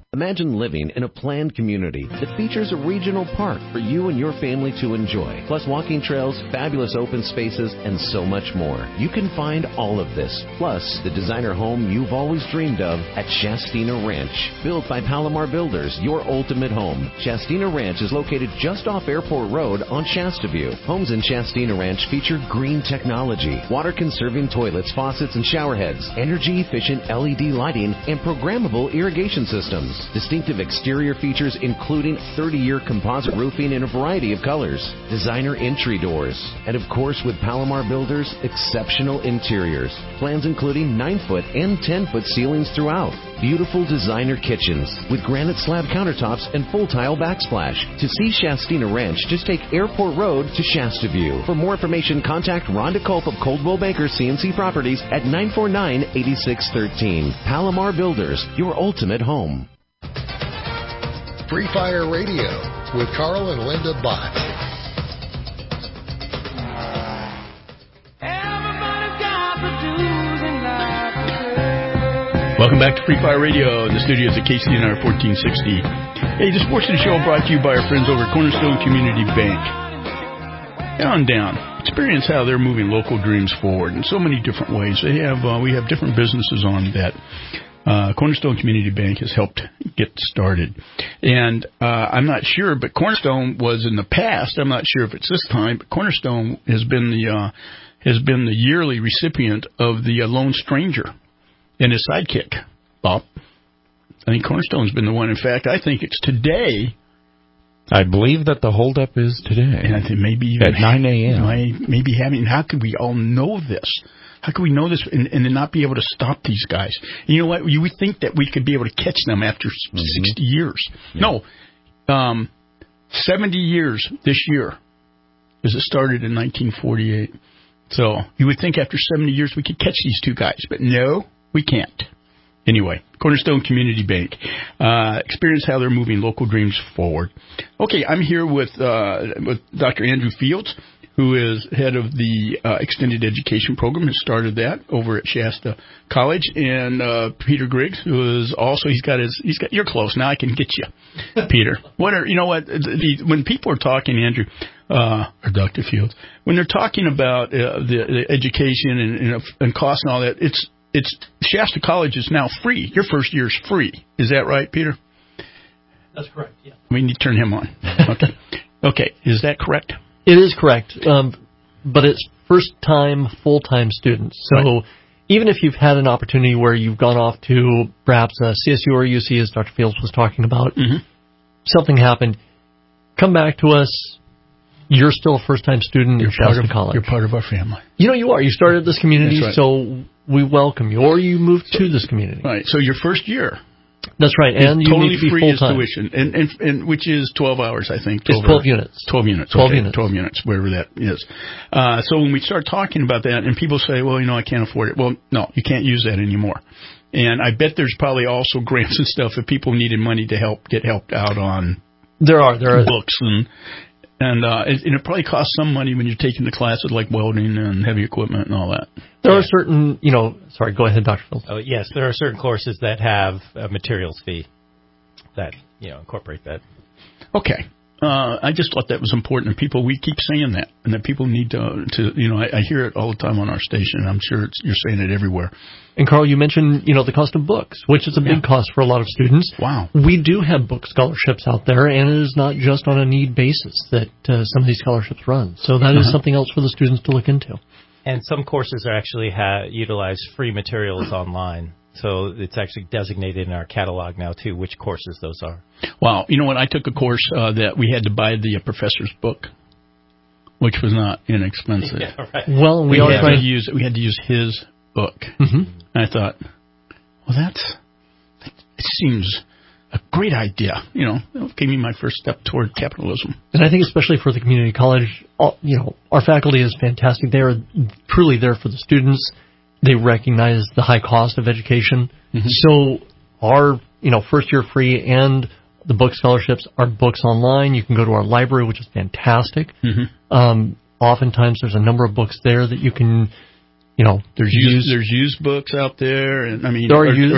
Imagine living in a planned community that features a regional park for you and your family to enjoy, plus walking trails, fabulous open spaces, and so much more. You can find all of this, plus the designer home you've always dreamed of at Shastina Ranch. Built by Palomar Builders, your ultimate home. Shastina Ranch is located just off Airport Road on Shasta View. Homes in Shastina Ranch feature green technology, water-conserving toilets, faucets, and shower heads, energy-efficient L E D lighting, and programmable irrigation systems. Distinctive exterior features including thirty-year composite roofing in a variety of colors, designer entry doors, and of course with Palomar Builders, exceptional interiors. Plans including nine-foot and ten-foot ceilings throughout. Beautiful designer kitchens with granite slab countertops and full-tile backsplash. To see Shastina Ranch, just take Airport Road to Shasta View. For more information, contact Rhonda Culp of Coldwell Banker C and C Properties at nine four nine, eight six one three. Palomar Builders, your ultimate home. Free Fire Radio with Carl and Linda Bott. Welcome back to Free Fire Radio. The studios at K C N R fourteen sixty. Hey, this portion of the show brought to you by our friends over at Cornerstone Community Bank. Down, down. Experience how they're moving local dreams forward in so many different ways. They have, uh, we have different businesses on that uh, Cornerstone Community Bank has helped get started. And uh, I'm not sure, but Cornerstone was in the past. I'm not sure if it's this time, but Cornerstone has been the uh, has been the yearly recipient of the uh, Lone Stranger and his sidekick, Bob. I think Cornerstone's been the one. In fact, I think it's today. I believe that the holdup is today. And I think maybe even at nine a.m. Maybe having. How could we all know this? How could we know this and, and then not be able to stop these guys? And you know what? You would think that we could be able to catch them after mm-hmm. sixty years. Yeah. No, um, seventy years this year, because it started in nineteen forty-eight. So you would think after seventy years we could catch these two guys, but no, we can't. Anyway, Cornerstone Community Bank. Uh, experience how they're moving local dreams forward. Okay, I'm here with uh, with Doctor Andrew Fields, who is head of the uh, Extended Education Program, has started that over at Shasta College, and uh, Peter Griggs, who is also, he's got his, he's got, you're close, now I can get you, Peter. What are, you know what, the, when people are talking, Andrew, uh, or Doctor Fields, when they're talking about uh, the, the education and, and, and cost and all that, it's, It's Shasta College is now free. Your first year is free. Is that right, Peter? That's correct, yeah. We need to turn him on. Okay. Okay. Is that correct? It is correct. Um, but it's first-time, full-time students. So right. Even if you've had an opportunity where you've gone off to perhaps a C S U or U C, as Doctor Fields was talking about, mm-hmm. something happened, come back to us. You're still a first-time student you're in Shasta of, College. You're part of our family. You know, you are. You started this community, right. so we welcome you. Or you moved so, to this community. Right. So your first year. That's right. And you totally need to be free full-time. as tuition, and, and, and which is twelve hours, I think. It's twelve units. twelve units. twelve okay, units. twelve units, whatever that is. Uh, so when we start talking about that, and people say, well, you know, I can't afford it. Well, no, you can't use that anymore. And I bet there's probably also grants and stuff if people needed money to help get helped out on there are there are books and and uh, it, and it probably costs some money when you're taking the classes like welding and heavy equipment and all that. There yeah. are certain, you know, sorry, go ahead, Doctor Phil. Oh, yes, there are certain courses that have a materials fee that, you know, incorporate that. Okay. Uh, I just thought that was important, and people, we keep saying that, and that people need to, to you know, I, I hear it all the time on our station, and I'm sure it's, you're saying it everywhere. And, Carl, you mentioned, you know, the cost of books, which is a big yeah. cost for a lot of students. Wow. We do have book scholarships out there, and it is not just on a need basis that uh, some of these scholarships run. So that uh-huh. is something else for the students to look into. And some courses are actually ha- utilize free materials online. So it's actually designated in our catalog now, too, which courses those are. Wow. You know what? I took a course uh, that we had to buy the uh, professor's book, which was not inexpensive. Yeah, right. Well, we, we, are had trying to use, we had to use his book. Mm-hmm. And I thought, well, that's, it seems a great idea. You know, it gave me my first step toward capitalism. And I think especially for the community college, all, you know, our faculty is fantastic. They are truly there for the students. They recognize the high cost of education. Mm-hmm. So our, you know, first year free and the book scholarships are books online. You can go to our library, which is fantastic. Mm-hmm. Um, oftentimes there's a number of books there that you can, you know, there's use. used, there's used books out there, and I mean, there are or, used. Or,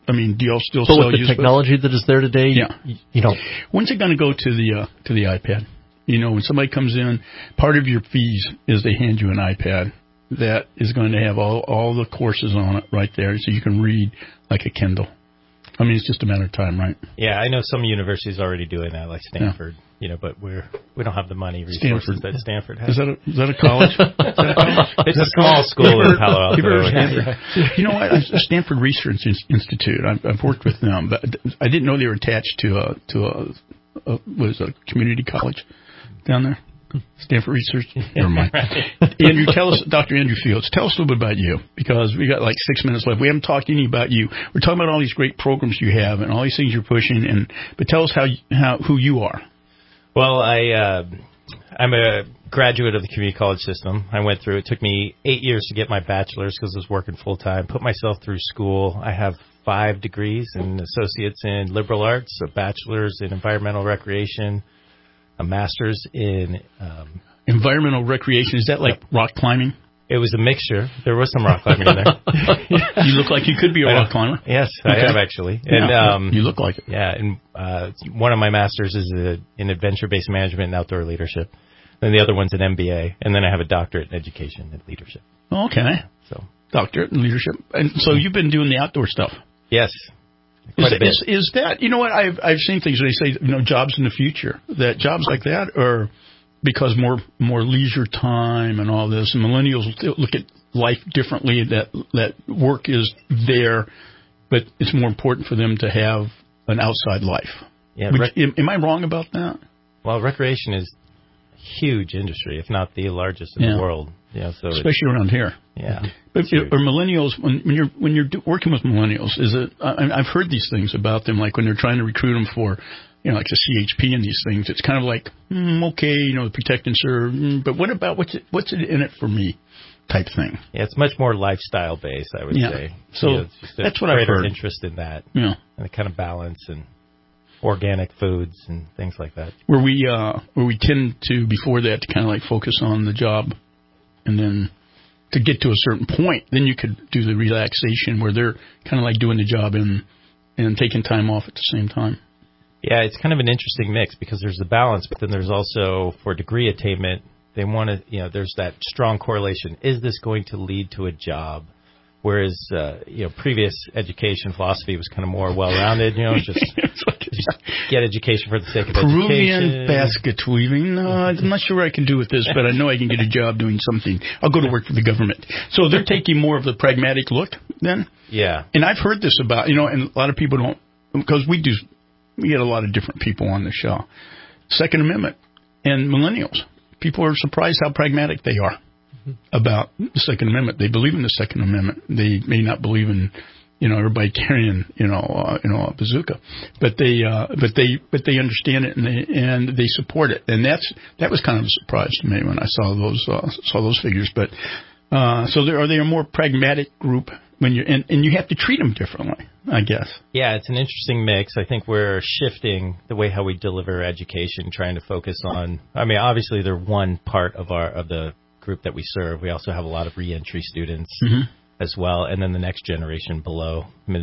I mean, do y'all still but sell with the used technology books? that is there today, Yeah. you, you know. When's it going to go to the uh, to the iPad? You know, when somebody comes in, part of your fees is they hand you an iPad that is going to have all all the courses on it right there, so you can read like a Kindle. I mean, it's just a matter of time, right? Yeah, I know some universities are already doing that, like Stanford. Yeah. You know, but we're we don't have the money resources Stanford. that Stanford has. Is that a, is that a college? Is that a college? It's a small school in Palo Alto. You heard of Stanford? You know what? Stanford Research Institute. I've, I've worked with them, but I didn't know they were attached to a to a, a what is it, a community college down there. Stanford Research. Never mind. Andrew, tell us, Doctor Andrew Fields, tell us a little bit about you, because we got like six minutes left. We haven't talked any about you. We're talking about all these great programs you have and all these things you're pushing, and but tell us how how who you are. Well, I uh, I'm a graduate of the community college system. I went through. It took me eight years to get my bachelor's because I was working full time. Put myself through school. I have five degrees and associates in liberal arts, a bachelor's in environmental recreation, a master's in um, environmental recreation. Is that like rock climbing? It was a mixture. There was some rock climbing in there. You look like you could be a rock climber. Yes, okay. I have actually. And yeah, um, you look like it. Yeah, and uh, one of my masters is a, in adventure-based management and outdoor leadership. And the other one's an M B A, and then I have a doctorate in education and leadership. Okay. So doctorate in leadership, and so you've been doing the outdoor stuff. Yes. Quite Is, a bit. is, is that, you know what, I've I've seen things where they say, you know, jobs in the future, that jobs like that are because more more leisure time and all this, and millennials look at life differently, that that work is there, but it's more important for them to have an outside life. Yeah. Would, rec- am, am I wrong about that? Well, recreation is a huge industry, if not the largest in yeah. the world. Yeah, so especially around here. Yeah. But are millennials, when, when you're when you're do, working with millennials, is it? I, I've heard these things about them, like when they're trying to recruit them for, you know, like the C H P and these things. It's kind of like, mm, okay, you know, protect and serve, mm, but what about what's it, what's it in it for me, type thing. Yeah, it's much more lifestyle based, I would yeah. say. So you know, just a that's what I've heard. Interest in that. Yeah. And the kind of balance and organic foods and things like that. Where we uh, where we tend to before that to kind of like focus on the job, and then to get to a certain point, then you could do the relaxation where they're kind of like doing the job and and taking time off at the same time. Yeah, it's kind of an interesting mix because there's the balance, but then there's also, for degree attainment, they want to, you know, there's that strong correlation. Is this going to lead to a job? Whereas, uh, you know, previous education philosophy was kind of more well-rounded, you know, just, just get education for the sake of Peruvian education. basket weaving. Uh, I'm not sure what I can do with this, but I know I can get a job doing something. I'll go to work for the government. So they're taking more of the pragmatic look then? Yeah. And I've heard this about, you know, and a lot of people don't, because we do, we get a lot of different people on the show. Second Amendment and millennials. People are surprised how pragmatic they are about the Second Amendment. They believe in the Second Amendment. They may not believe in, you know, everybody carrying, you know, uh, you know, a bazooka, but they, uh, but they, but they understand it and they and they support it. And that's that was kind of a surprise to me when I saw those uh, saw those figures. But uh, so there are they a more pragmatic group when you and, and you have to treat them differently, I guess. Yeah, it's an interesting mix. I think we're shifting the way how we deliver education, trying to focus on. I mean, obviously they're one part of our of the group that we serve. We also have a lot of reentry students mm-hmm. as well, and then the next generation below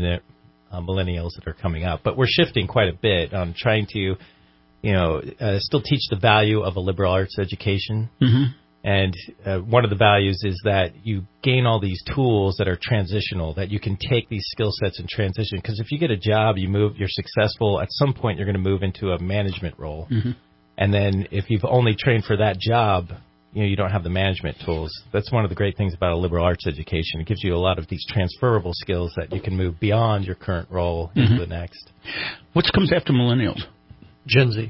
uh, millennials that are coming up. But we're shifting quite a bit on trying to, you know, uh, still teach the value of a liberal arts education. Mm-hmm. And uh, one of the values is that you gain all these tools that are transitional, that you can take these skill sets and transition. Because if you get a job, you move, you're successful. At some point, you're going to move into a management role. Mm-hmm. And then if you've only trained for that job, you know, you don't have the management tools. That's one of the great things about a liberal arts education. It gives you a lot of these transferable skills that you can move beyond your current role mm-hmm. into the next. What comes after millennials? Gen Z.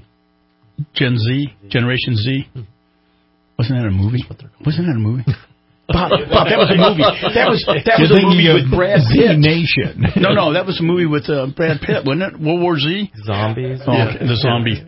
Gen Z? Generation Z? Mm-hmm. Wasn't that a movie? Wasn't that a movie? Bob, Bob, that was a movie. That was that was a movie with Brad Pitt. Nation. No, no, that was a movie with uh, Brad Pitt, wasn't it? World War Z? Zombies. Oh, yeah. okay, the zombie.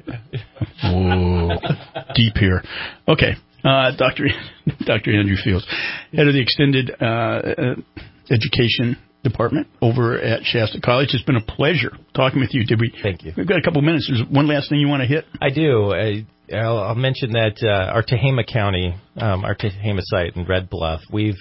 Whoa, deep here. Okay, uh, Doctor Doctor Andrew Fields, head of the Extended uh, uh, Education Department over at Shasta College. It's been a pleasure talking with you. Did we? Thank you. We've got a couple minutes. There's one last thing you want to hit? I do. I, I'll, I'll mention that uh, our Tehama County, um, our Tehama site in Red Bluff, we've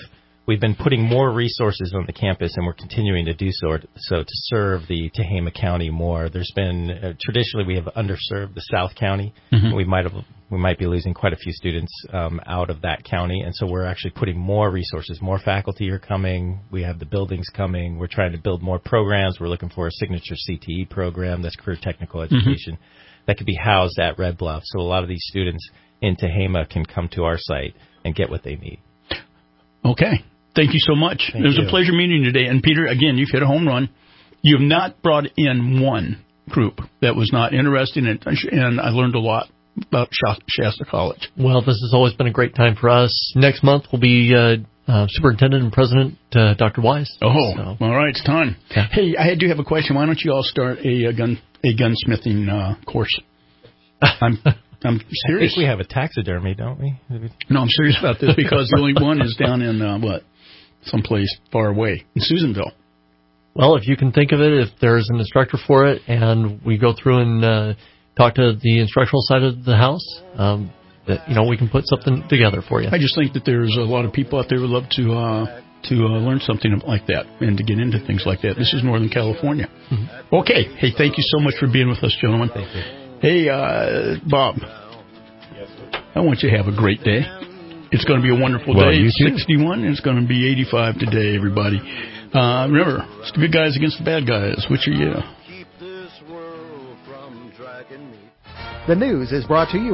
we've been putting more resources on the campus, and we're continuing to do so, so to serve the Tehama County more. There's been uh, traditionally we have underserved the South County. Mm-hmm. We might have we might be losing quite a few students um, out of that county, and so we're actually putting more resources. More faculty are coming. We have the buildings coming. We're trying to build more programs. We're looking for a signature C T E program, that's career technical education, mm-hmm. that could be housed at Red Bluff. So a lot of these students in Tehama can come to our site and get what they need. Okay. Thank you so much. Thank it was you. a pleasure meeting you today. And, Peter, again, you've hit a home run. You have not brought in one group that was not interested in it, and I learned a lot about Shasta College. Well, this has always been a great time for us. Next month will be uh, uh, Superintendent and President uh, Doctor Wise. Oh, so. All right, it's time. Yeah. Hey, I do have a question. Why don't you all start a, a gun a gunsmithing uh, course? I'm I'm serious. I think we have a taxidermy, don't we? No, I'm serious about this because the only one is down in uh, what, someplace far away in Susanville. Well, if you can think of it, if there's an instructor for it, and we go through and uh, talk to the instructional side of the house, um, that, you know, we can put something together for you. I just think that there's a lot of people out there who would love to uh, to uh, learn something like that and to get into things like that. This is Northern California. Mm-hmm. Okay. Hey, thank you so much for being with us, gentlemen. Thank you. Hey, uh, Bob, I want you to have a great day. It's going to be a wonderful well, day. You it's too. sixty-one, and it's going to be eighty-five today, everybody. Uh, remember, it's the good guys against the bad guys. Which are you? The news is brought to you